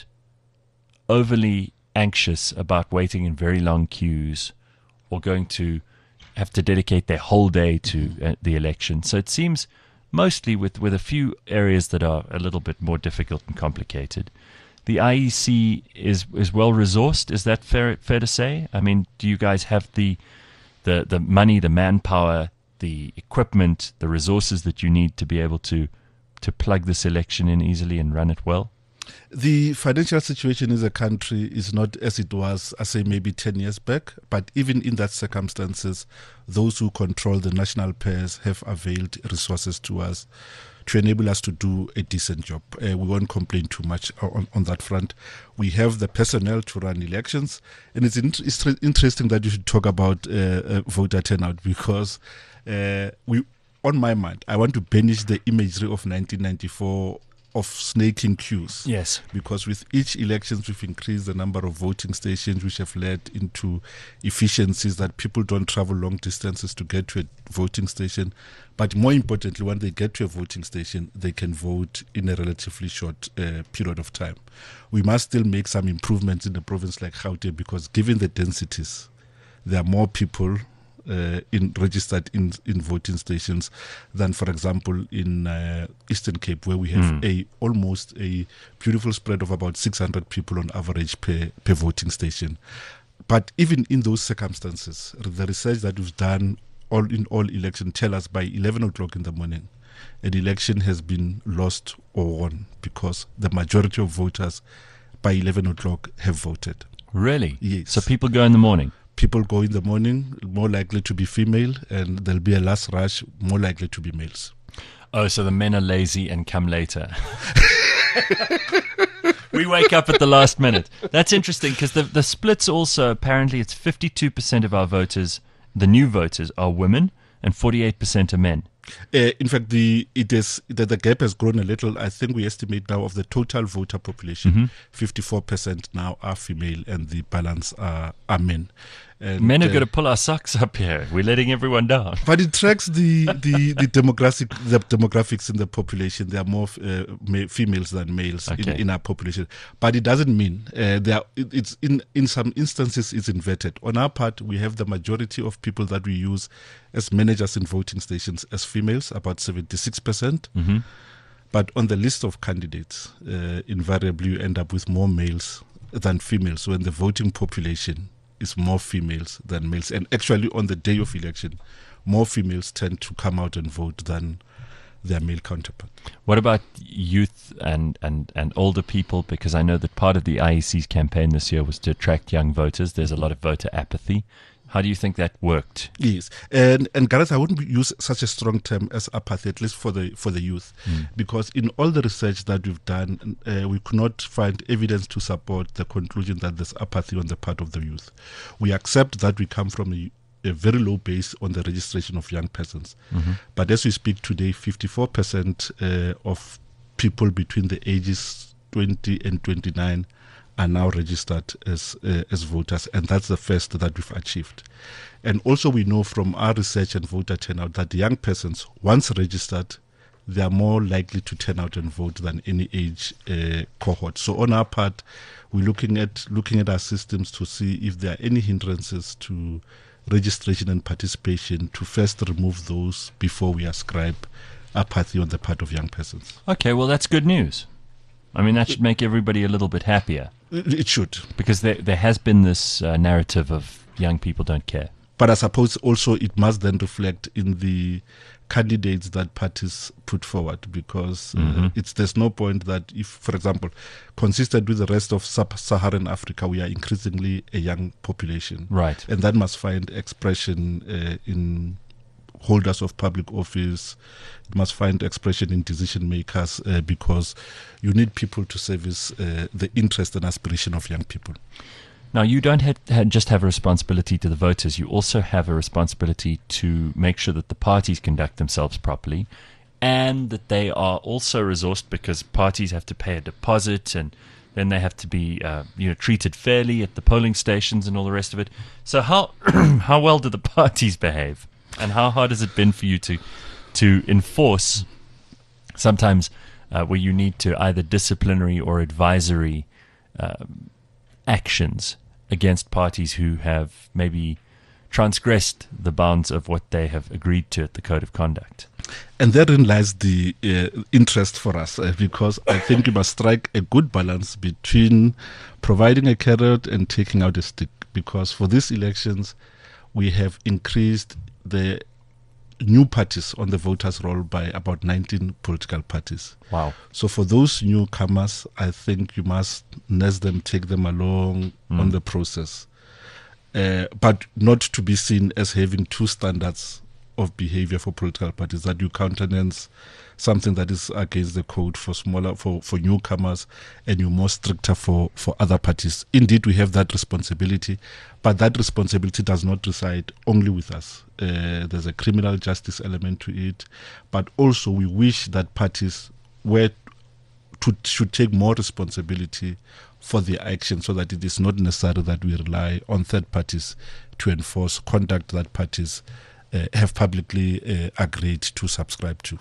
overly anxious about waiting in very long queues or going to have to dedicate their whole day to uh, the election. So it seems mostly with, with a few areas that are a little bit more difficult and complicated. The I E C is is well resourced. Is that fair fair to say? I mean, do you guys have the the the money, the manpower, the equipment, the resources that you need to be able to to plug this election in easily and run it well? The financial situation in the country is not as it was, I say, maybe ten years back. But even in that circumstances, those who control the national pairs have availed resources to us to enable us to do a decent job. Uh, we won't complain too much on, on that front. We have the personnel to run elections. And it's, in, it's interesting that you should talk about uh, uh, voter turnout because uh, we, on my mind, I want to banish the imagery of nineteen ninety-four of snaking queues. Yes. Because with each elections, we've increased the number of voting stations, which have led into efficiencies that people don't travel long distances to get to a voting station. But more importantly, when they get to a voting station, they can vote in a relatively short uh, period of time. We must still make some improvements in a province like Gauteng because given the densities, there are more people Uh, in registered in in voting stations than, for example, in uh, Eastern Cape, where we have Mm. a almost a beautiful spread of about six hundred people on average per per voting station. But even in those circumstances, the research that we've done all in all election tell us by eleven o'clock in the morning, an election has been lost or won because the majority of voters by eleven o'clock have voted. Really? Yes. So people go in the morning? People go in the morning, more likely to be female, and there'll be a last rush, more likely to be males. Oh, so the men are lazy and come later. We wake up at the last minute. That's interesting because the, the splits also, apparently it's fifty-two percent of our voters, the new voters, are women and forty-eight percent are men. Uh, in fact, the it is the, the gap has grown a little. I think we estimate now of the total voter population, Mm-hmm. fifty-four percent now are female and the balance are, are men. And, Men have uh, got to pull our socks up here. We're letting everyone down. But it tracks the the the demographic the demographics in the population. There are more uh, ma- females than males in, Okay. in our population. But it doesn't mean uh, there. Are, it, it's in in some instances it's inverted. On our part, we have the majority of people that we use as managers in voting stations as females, about seventy-six percent. Mm-hmm. But on the list of candidates, uh, invariably you end up with more males than females when the voting population is more females than males. And actually on the day of election, more females tend to come out and vote than their male counterpart. What about youth and, and, and older people? Because I know that part of the I E C's campaign this year was to attract young voters. There's a lot of voter apathy. How do you think that worked? Yes, and and Gareth, I wouldn't use such a strong term as apathy, at least for the for the youth, Mm. because in all the research that we've done, uh, we could not find evidence to support the conclusion that there's apathy on the part of the youth. We accept that we come from a, a very low base on the registration of young persons, Mm-hmm. but as we speak today, fifty-four percent uh, of people between the ages twenty and twenty-nine are now registered as uh, as voters, and that's the first that we've achieved. And also we know from our research and voter turnout that young persons, once registered, they are more likely to turn out and vote than any age uh, cohort. So on our part, we're looking at looking at our systems to see if there are any hindrances to registration and participation, to first remove those before we ascribe apathy on the part of young persons. Okay, well, that's good news. I mean, that should make everybody a little bit happier, It it should. because there there has been this uh, narrative of young people don't care. But I suppose also it must then reflect in the candidates that parties put forward, because uh, Mhm. it's there's no point that if, for example, consistent with the rest of sub-Saharan Africa, we are increasingly a young population. Right. And that must find expression uh, in holders of public office. It must find expression in decision makers, uh, because you need people to service uh, the interest and aspiration of young people. Now, you don't have, have, just have a responsibility to the voters. You also have a responsibility to make sure that the parties conduct themselves properly, and that they are also resourced, because parties have to pay a deposit, and then they have to be uh, you know treated fairly at the polling stations and all the rest of it. So how how well do the parties behave, and how hard has it been for you to to enforce sometimes uh, where you need to either disciplinary or advisory um, actions against parties who have maybe transgressed the bounds of what they have agreed to at the Code of Conduct? And therein lies the uh, interest for us, uh, because I think you must strike a good balance between providing a carrot and taking out a stick, because for these elections we have increased the new parties on the voters' roll by about nineteen political parties. Wow. So for those newcomers, I think you must nurse them, take them along Mm. on the process, uh, but not to be seen as having two standards of behavior for political parties, that you countenance something that is against the code for smaller for, for newcomers, and you're more stricter for, for other parties. Indeed, we have that responsibility, but that responsibility does not reside only with us. Uh, there's a criminal justice element to it, but also we wish that parties were to should take more responsibility for their actions, so that it is not necessary that we rely on third parties to enforce conduct that parties uh, have publicly uh, agreed to subscribe to.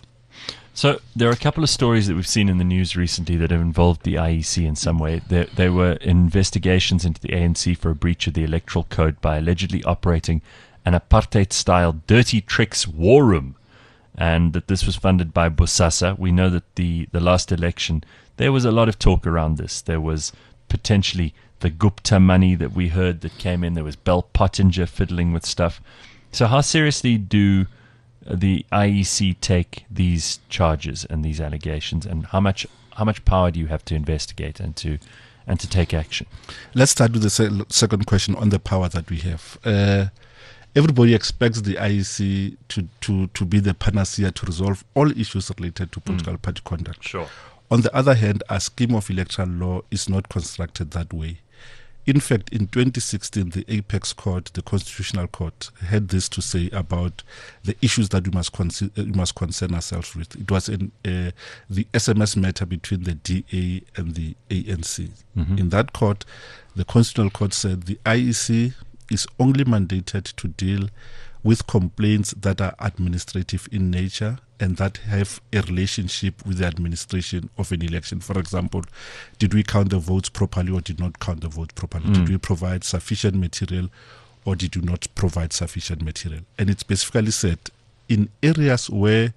So there are a couple of stories that we've seen in the news recently that have involved the I E C in some way. There, there were investigations into the A N C for a breach of the electoral code by allegedly operating an apartheid-style dirty tricks war room, and that this was funded by Bosasa. We know that the, the last election, there was a lot of talk around this. There was potentially the Gupta money that we heard that came in. There was Bell Pottinger fiddling with stuff. So how seriously do the I E C take these charges and these allegations, and how much how much power do you have to investigate and to and to take action? Let's start with the se- second question on the power that we have. Uh, everybody expects the I E C to, to, to be the panacea to resolve all issues related to political mm. party conduct. Sure. On the other hand, our scheme of electoral law is not constructed that way. In fact, in twenty sixteen, the Apex Court, the Constitutional Court, had this to say about the issues that we must, con- we must concern ourselves with. It was in uh, the S M S matter between the D A and the A N C. Mm-hmm. In that court, the Constitutional Court said the I E C is only mandated to deal with complaints that are administrative in nature and that have a relationship with the administration of an election. For example, did we count the votes properly or did not count the votes properly? Mm. Did we provide sufficient material or did you not provide sufficient material? And it specifically said in areas where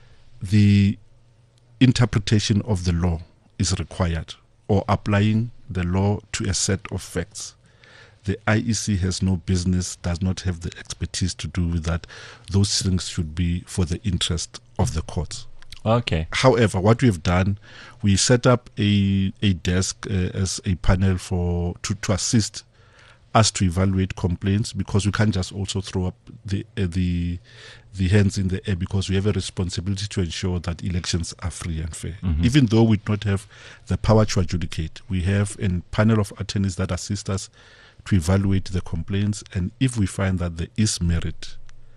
the interpretation of the law is required or applying the law to a set of facts, the I E C has no business, does not have the expertise to do with that. Those things should be for the interest of the courts. Okay. However, what we have done, we set up a a desk uh, as a panel for to, to assist us to evaluate complaints, because we can't just also throw up the uh, the the hands in the air, because we have a responsibility to ensure that elections are free and fair. Mm-hmm. Even though we do not have the power to adjudicate, we have a panel of attorneys that assist us to evaluate the complaints, and if we find that there is merit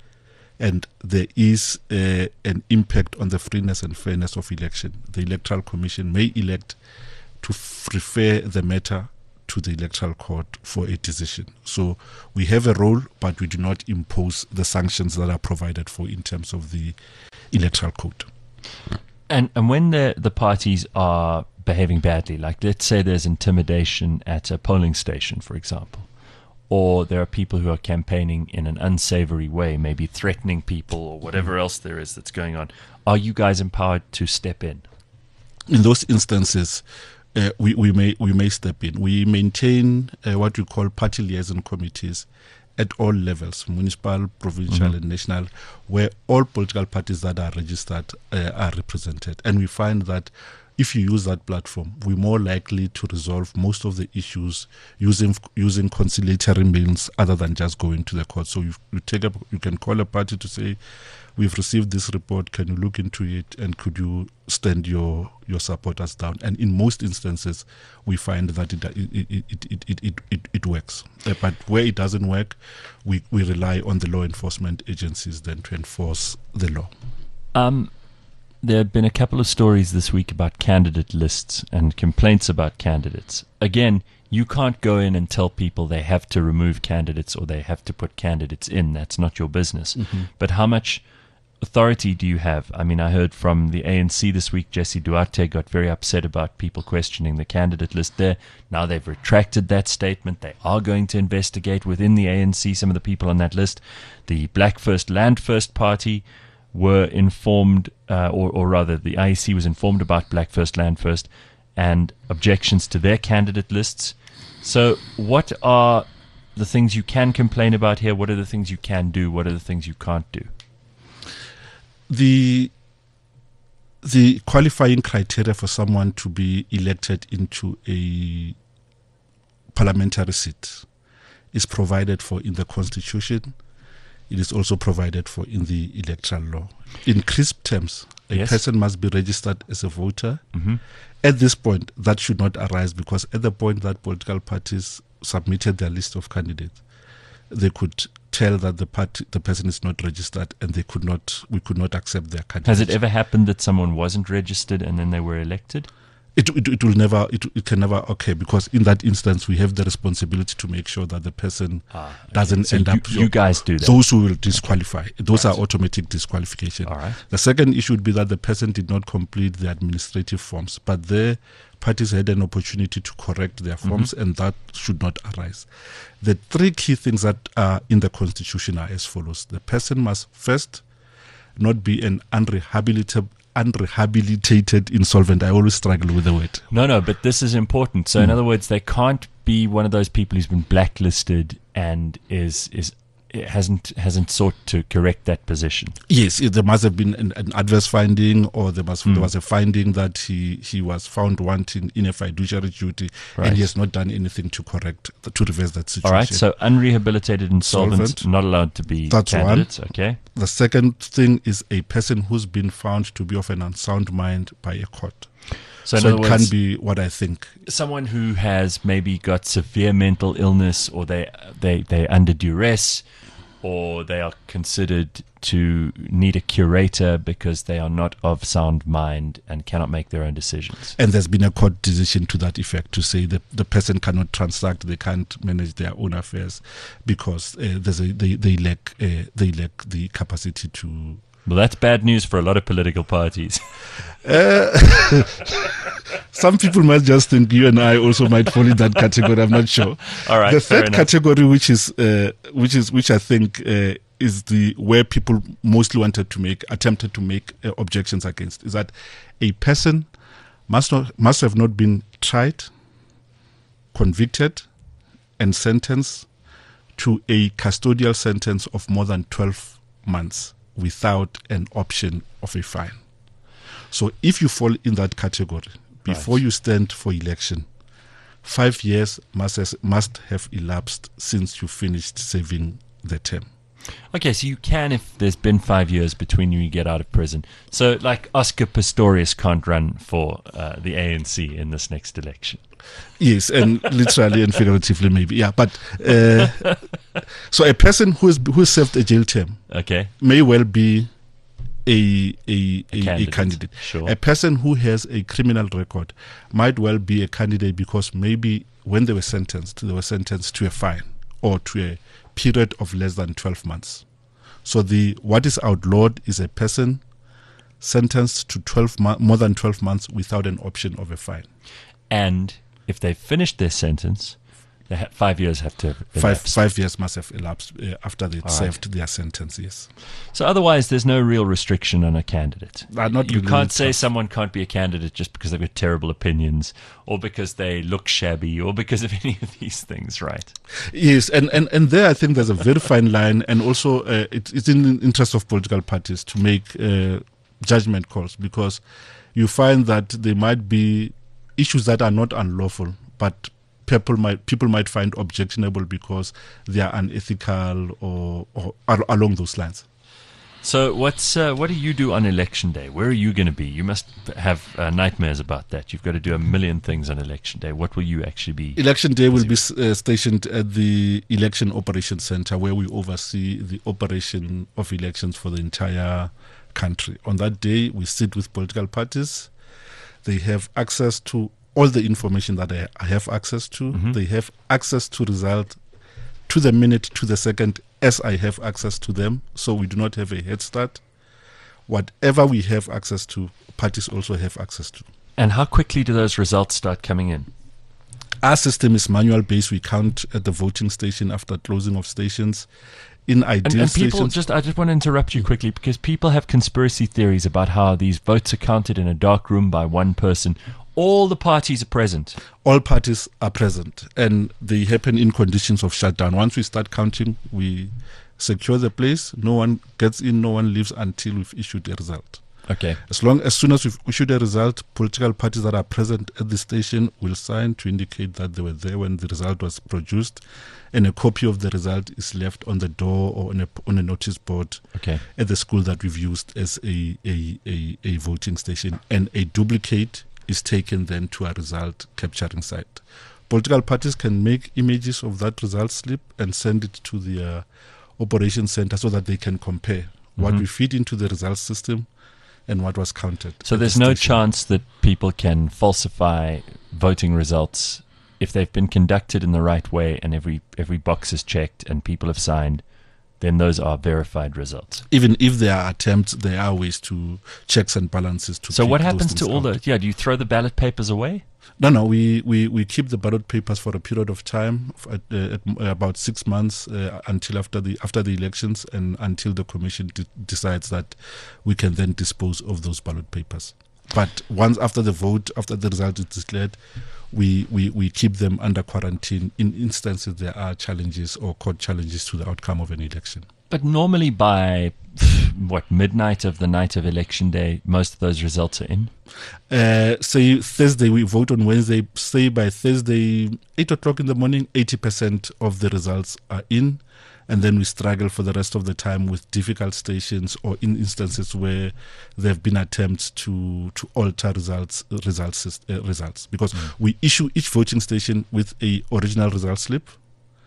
and there is uh, an impact on the freeness and fairness of election, the Electoral Commission may elect to f- refer the matter to the Electoral Court for a decision. So we have a role, but we do not impose the sanctions that are provided for in terms of the Electoral Code. And and when the the parties are behaving badly, like let's say there's intimidation at a polling station, for example, or there are people who are campaigning in an unsavory way, maybe threatening people or whatever else there is that's going on, are you guys empowered to step in? In those instances, uh, we, we may we may step in. We maintain uh, what we call party liaison committees at all levels, municipal, provincial, mm-hmm. and national, where all political parties that are registered uh, are represented. And we find that if you use that platform, we're more likely to resolve most of the issues using using conciliatory means other than just going to the court. So you, you take up, you can call a party to say, "We've received this report. Can you look into it? And could you stand your your supporters down?" And in most instances, we find that it it it it it it, it, it works. Uh, but where it doesn't work, we we rely on the law enforcement agencies then to enforce the law. Um. There have been a couple of stories this week about candidate lists and complaints about candidates. Again, you can't go in and tell people they have to remove candidates or they have to put candidates in. That's not your business. Mm-hmm. But how much authority do you have? I mean, I heard from the A N C this week, Jesse Duarte got very upset about people questioning the candidate list there. Now they've retracted that statement. They are going to investigate within the A N C some of the people on that list. The Black First, Land First Party were informed, uh, or, or rather the I E C was informed about Black First, Land First and objections to their candidate lists. So what are the things you can complain about here? What are the things you can do? What are the things you can't do? The the qualifying criteria for someone to be elected into a parliamentary seat is provided for in the Constitution. It is also provided for in the electoral law. In crisp terms, a yes. person must be registered as a voter. Mm-hmm. At this point, that should not arise, because at the point that political parties submitted their list of candidates, they could tell that the party, the person is not registered, and they could not. We could not accept their candidate. Has it ever happened that someone wasn't registered and then they were elected? It, it it will never it, it can never occur, because in that instance we have the responsibility to make sure that the person ah, okay. doesn't so end you, up. You guys do that. Those who will disqualify. Those right. are automatic disqualification. All right. The second issue would be that the person did not complete the administrative forms, but the parties had an opportunity to correct their forms, mm-hmm. and that should not arise. The three key things that are in the Constitution are as follows: the person must first not be an unrehabilitable. unrehabilitated insolvent. I always struggle with the word. No, no, but this is important. So, mm. in other words, they can't be one of those people who's been blacklisted and is is hasn't hasn't sought to correct that position. Yes, there must have been an, an adverse finding, or there must mm. there was a finding that he he was found wanting in a fiduciary duty, right. and he has not done anything to correct to reverse that situation. All right, so unrehabilitated insolvents Solvent. not allowed to be That's candidates. One. Okay. The second thing is a person who's been found to be of an unsound mind by a court. So, so in it other can words, be what I think. Someone who has maybe got severe mental illness, or they they they under duress, or they are considered to need a curator because they are not of sound mind and cannot make their own decisions. And there's been a court decision to that effect to say that the person cannot transact, they can't manage their own affairs because uh, there's a, they, they lack uh, they lack the capacity to. Well, that's bad news for a lot of political parties. Uh, some people might just think you and I also might fall in that category. I'm not sure. All right. The fair third enough. category, which is uh, which is which I think uh, is the where people mostly wanted to make attempted to make uh, objections against, is that a person must not must have not been tried, convicted, and sentenced to a custodial sentence of more than twelve months without an option of a fine. So if you fall in that category, before Right. you stand for election, five years must has, must have elapsed since you finished serving the term. Okay, so you can if there's been five years between you get out of prison. So, like Oscar Pistorius can't run for uh, the A N C in this next election. Yes, and literally and figuratively maybe. Yeah, but uh, so a person who is who served a jail term Okay, may well be a a, a, a candidate. candidate. Sure. A person who has a criminal record might well be a candidate because maybe when they were sentenced, they were sentenced to a fine or to a period of less than twelve months. So the what is outlawed is a person sentenced to twelve mo- more than twelve months without an option of a fine. And if they've finished their sentence, they ha- five years have to have Five elapsed. five years must have elapsed uh, after they All right. served their sentence. Yes, So otherwise, there's no real restriction on a candidate. Uh, not you really, can't it's say tough. someone can't be a candidate just because they've got terrible opinions, or because they look shabby, or because of any of these things, right? yes, and, and, and there I think there's a very fine line, and also uh, it, it's in the interest of political parties to make uh, judgment calls, because you find that there might be issues that are not unlawful, but people might people might find objectionable because they are unethical or, or are along those lines. So what's uh, what do you do on election day? Where are you going to be? You must have uh, nightmares about that. You've got to do a million things on election day. What will you actually be? Election day will be uh, stationed at the Election Operations Center, where we oversee the operation of elections for the entire country. On that day, we sit with political parties. They have access to all the information that I, I have access to. Mhm. They have access to result to the minute, to the second, as I have access to them. So we do not have a head start. Whatever we have access to, parties also have access to. And how quickly do those results start coming in? Our system is manual based. We count at the voting station after closing of stations. In And, ideal and people stations, just, I just want to interrupt you quickly because people have conspiracy theories about how these votes are counted in a dark room by one person. All the parties are present. all parties are present, and they happen in conditions of shutdown. Once we start counting, we secure the place. No one gets in, no one leaves until we've issued a result. Okay. As long as soon as we've issued a result, political parties that are present at the station will sign to indicate that they were there when the result was produced, and a copy of the result is left on the door or on a, on a notice board Okay. at the school that we've used as a, a, a, a voting station, and a duplicate is taken then to a result capturing site. Political parties can make images of that result slip and send it to the uh, operation center so that they can compare what Mhm. we feed into the result system and what was counted. So at there's the no station. chance that people can falsify voting results if they've been conducted in the right way and every every box is checked and people have signed. Then those are verified results. Even if there are attempts, there are ways to checks and balances to So keep what those happens things to all counted. the? Yeah, do you throw the ballot papers away? No, no, we, we, we keep the ballot papers for a period of time, f- at, uh, at m- about six months uh, until after the after the elections, and until the commission de- decides that we can then dispose of those ballot papers. But once after the vote, after the result is declared, we, we, we keep them under quarantine in instances there are challenges or court challenges to the outcome of an election. But normally by what midnight of the night of election day, most of those results are in. Uh, say Thursday, we vote on Wednesday. Say by Thursday, eight o'clock in the morning, eighty percent of the results are in. And then we struggle for the rest of the time with difficult stations or in instances where there have been attempts to, to alter results results uh, results because we issue each voting station with a original result slip.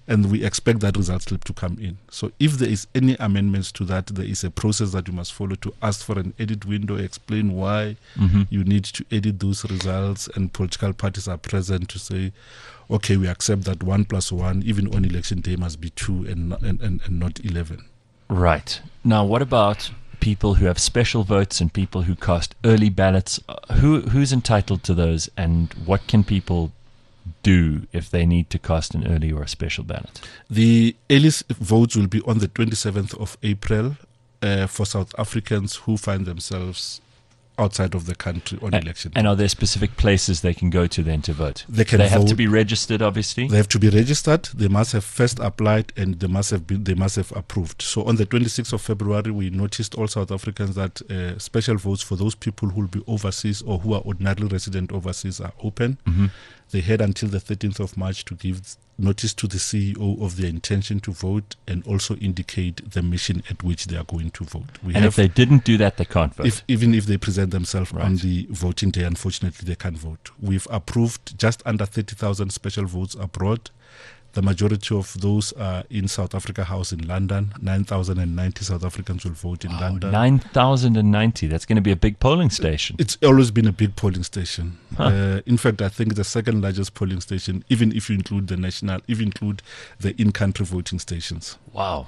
and we expect that result slip to come in. So if there is any amendments to that, there is a process that you must follow to ask for an edit window, explain why Mm-hmm. you need to edit those results, and political parties are present to say, okay, we accept that one plus one, even on election day, must be two and, and, and, and not eleven. Right. Now, what about people who have special votes and people who cast early ballots? Uh, Who Who's entitled to those, and what can people do if they need to cast an early or a special ballot? The earliest votes will be on the twenty-seventh of April uh, for South Africans who find themselves outside of the country on A- election. And are there specific places they can go to then to vote? They can They have to vote- be registered, obviously. They have to be registered. They must have first applied, and they must have been. They must have approved. So on the twenty-sixth of February, we noticed all South Africans that uh, special votes for those people who will be overseas or who are ordinarily resident overseas are open. Mm-hmm. They had until the thirteenth of March to give notice to the C E O of their intention to vote, and also indicate the mission at which they are going to vote. We And if they didn't do that, they can't vote. if, even if they present themselves on Right. the voting day, unfortunately, they can't vote. We've approved just under thirty thousand special votes abroad. The majority of those are in South Africa House in London. nine thousand ninety South Africans will vote in London. nine thousand ninety. That's going to be a big polling station. It's always been a big polling station. Huh. Uh, in fact, I think the second largest polling station, even if you include the national, if you include the in-country voting stations. Wow.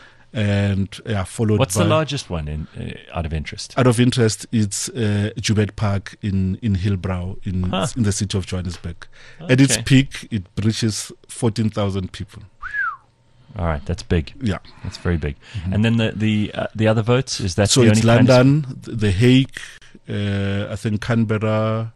And yeah, followed What's by... the largest one in uh, out of interest? Out of interest, it's uh, Joubert Park in, in Hillbrow in, Huh. in the city of Johannesburg. At its Okay. peak, it reaches fourteen thousand people. All right, that's big. Yeah. That's very big. And then the the uh, the other votes, is that So the it's only kind of- London, th- The Hague, uh, I think Canberra,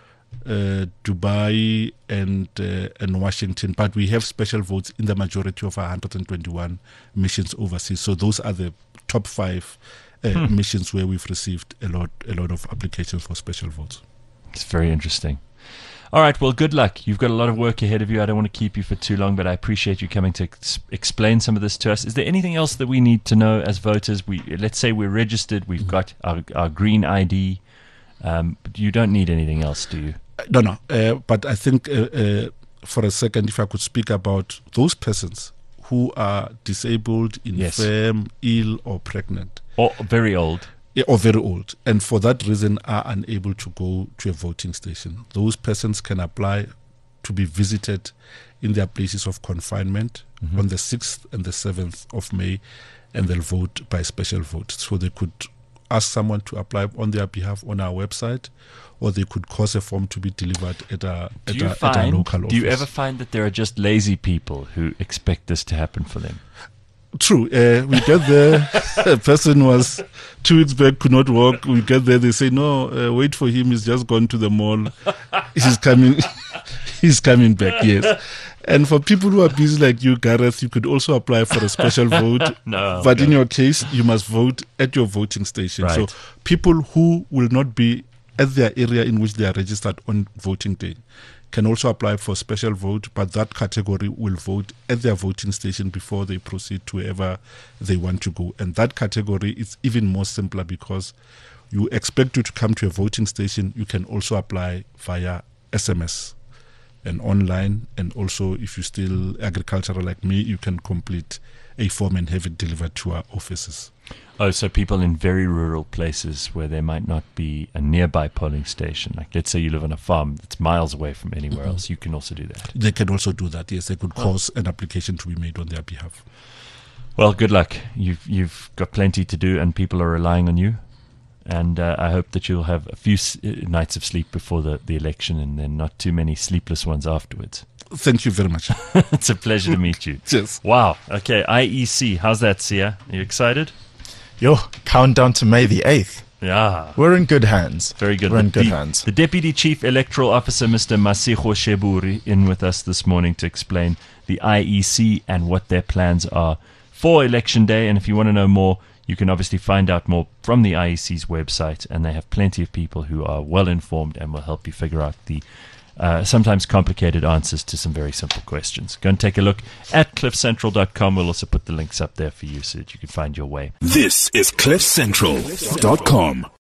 uh, Dubai, and uh, and Washington. But we have special votes in the majority of our one hundred twenty-one missions overseas. So those are the top five uh, Hmm. missions where we've received a lot a lot of applications for special votes. It's very interesting. All right, well, good luck. You've got a lot of work ahead of you. I don't want to keep you for too long, but I appreciate you coming to ex- explain some of this to us. Is there anything else that we need to know as voters? We let's say we're registered, we've got our, our green I D. Um, but you don't need anything else, do you? No, no. Uh, but I think uh, uh, for a second, if I could speak about those persons who are disabled, Yes. infirm, ill, or pregnant, Or very old. yeah, or very old, and for that reason are unable to go to a voting station. Those persons can apply to be visited in their places of confinement Mhm. on the sixth and the seventh of May, and they'll vote by special vote. So they could ask someone to apply on their behalf on our website, or they could cause a form to be delivered at a, Do at you a, at a find? local office. Do you ever find that there are just lazy people who expect this to happen for them? True. Uh, we get there. A person was two weeks back, could not walk. We get there. They say, no, uh, wait for him. He's just gone to the mall. He's coming. He's coming back. Yes. And for people who are busy like you, Gareth, you could also apply for a special vote. No, But no. in your case, you must vote at your voting station. So Right. people who will not be at their area in which they are registered on voting day can also apply for special vote, but that category will vote at their voting station before they proceed to wherever they want to go. And that category is even more simpler because you expect you to come to a voting station. You can also apply via S M S and online. And also, if you're still agricultural like me, you can complete a form and have it delivered to our offices. Oh, so people in very rural places where there might not be a nearby polling station, like let's say you live on a farm that's miles away from anywhere else, you can also do that. They can also do that. Yes, they could cause an application to be made on their behalf. Well, good luck. You've you've got plenty to do, and people are relying on you. And uh, I hope that you'll have a few s- uh, nights of sleep before the, the election, and then not too many sleepless ones afterwards. Thank you very much. It's a pleasure to meet you. Cheers. Wow. Okay, I E C. How's that, Sia? Are you excited? Yo, countdown to May the eighth. Yeah. We're in good hands. Very good. We're in The- good the, hands. The Deputy Chief Electoral Officer, Mister Masigo Sheburi, in with us this morning to explain the I E C and what their plans are for Election Day. And if you want to know more, you can obviously find out more from the I E C's website, and they have plenty of people who are well informed and will help you figure out the uh, sometimes complicated answers to some very simple questions. Go and take a look at cliff central dot com. We'll also put the links up there for you so that you can find your way. This is cliff central dot com.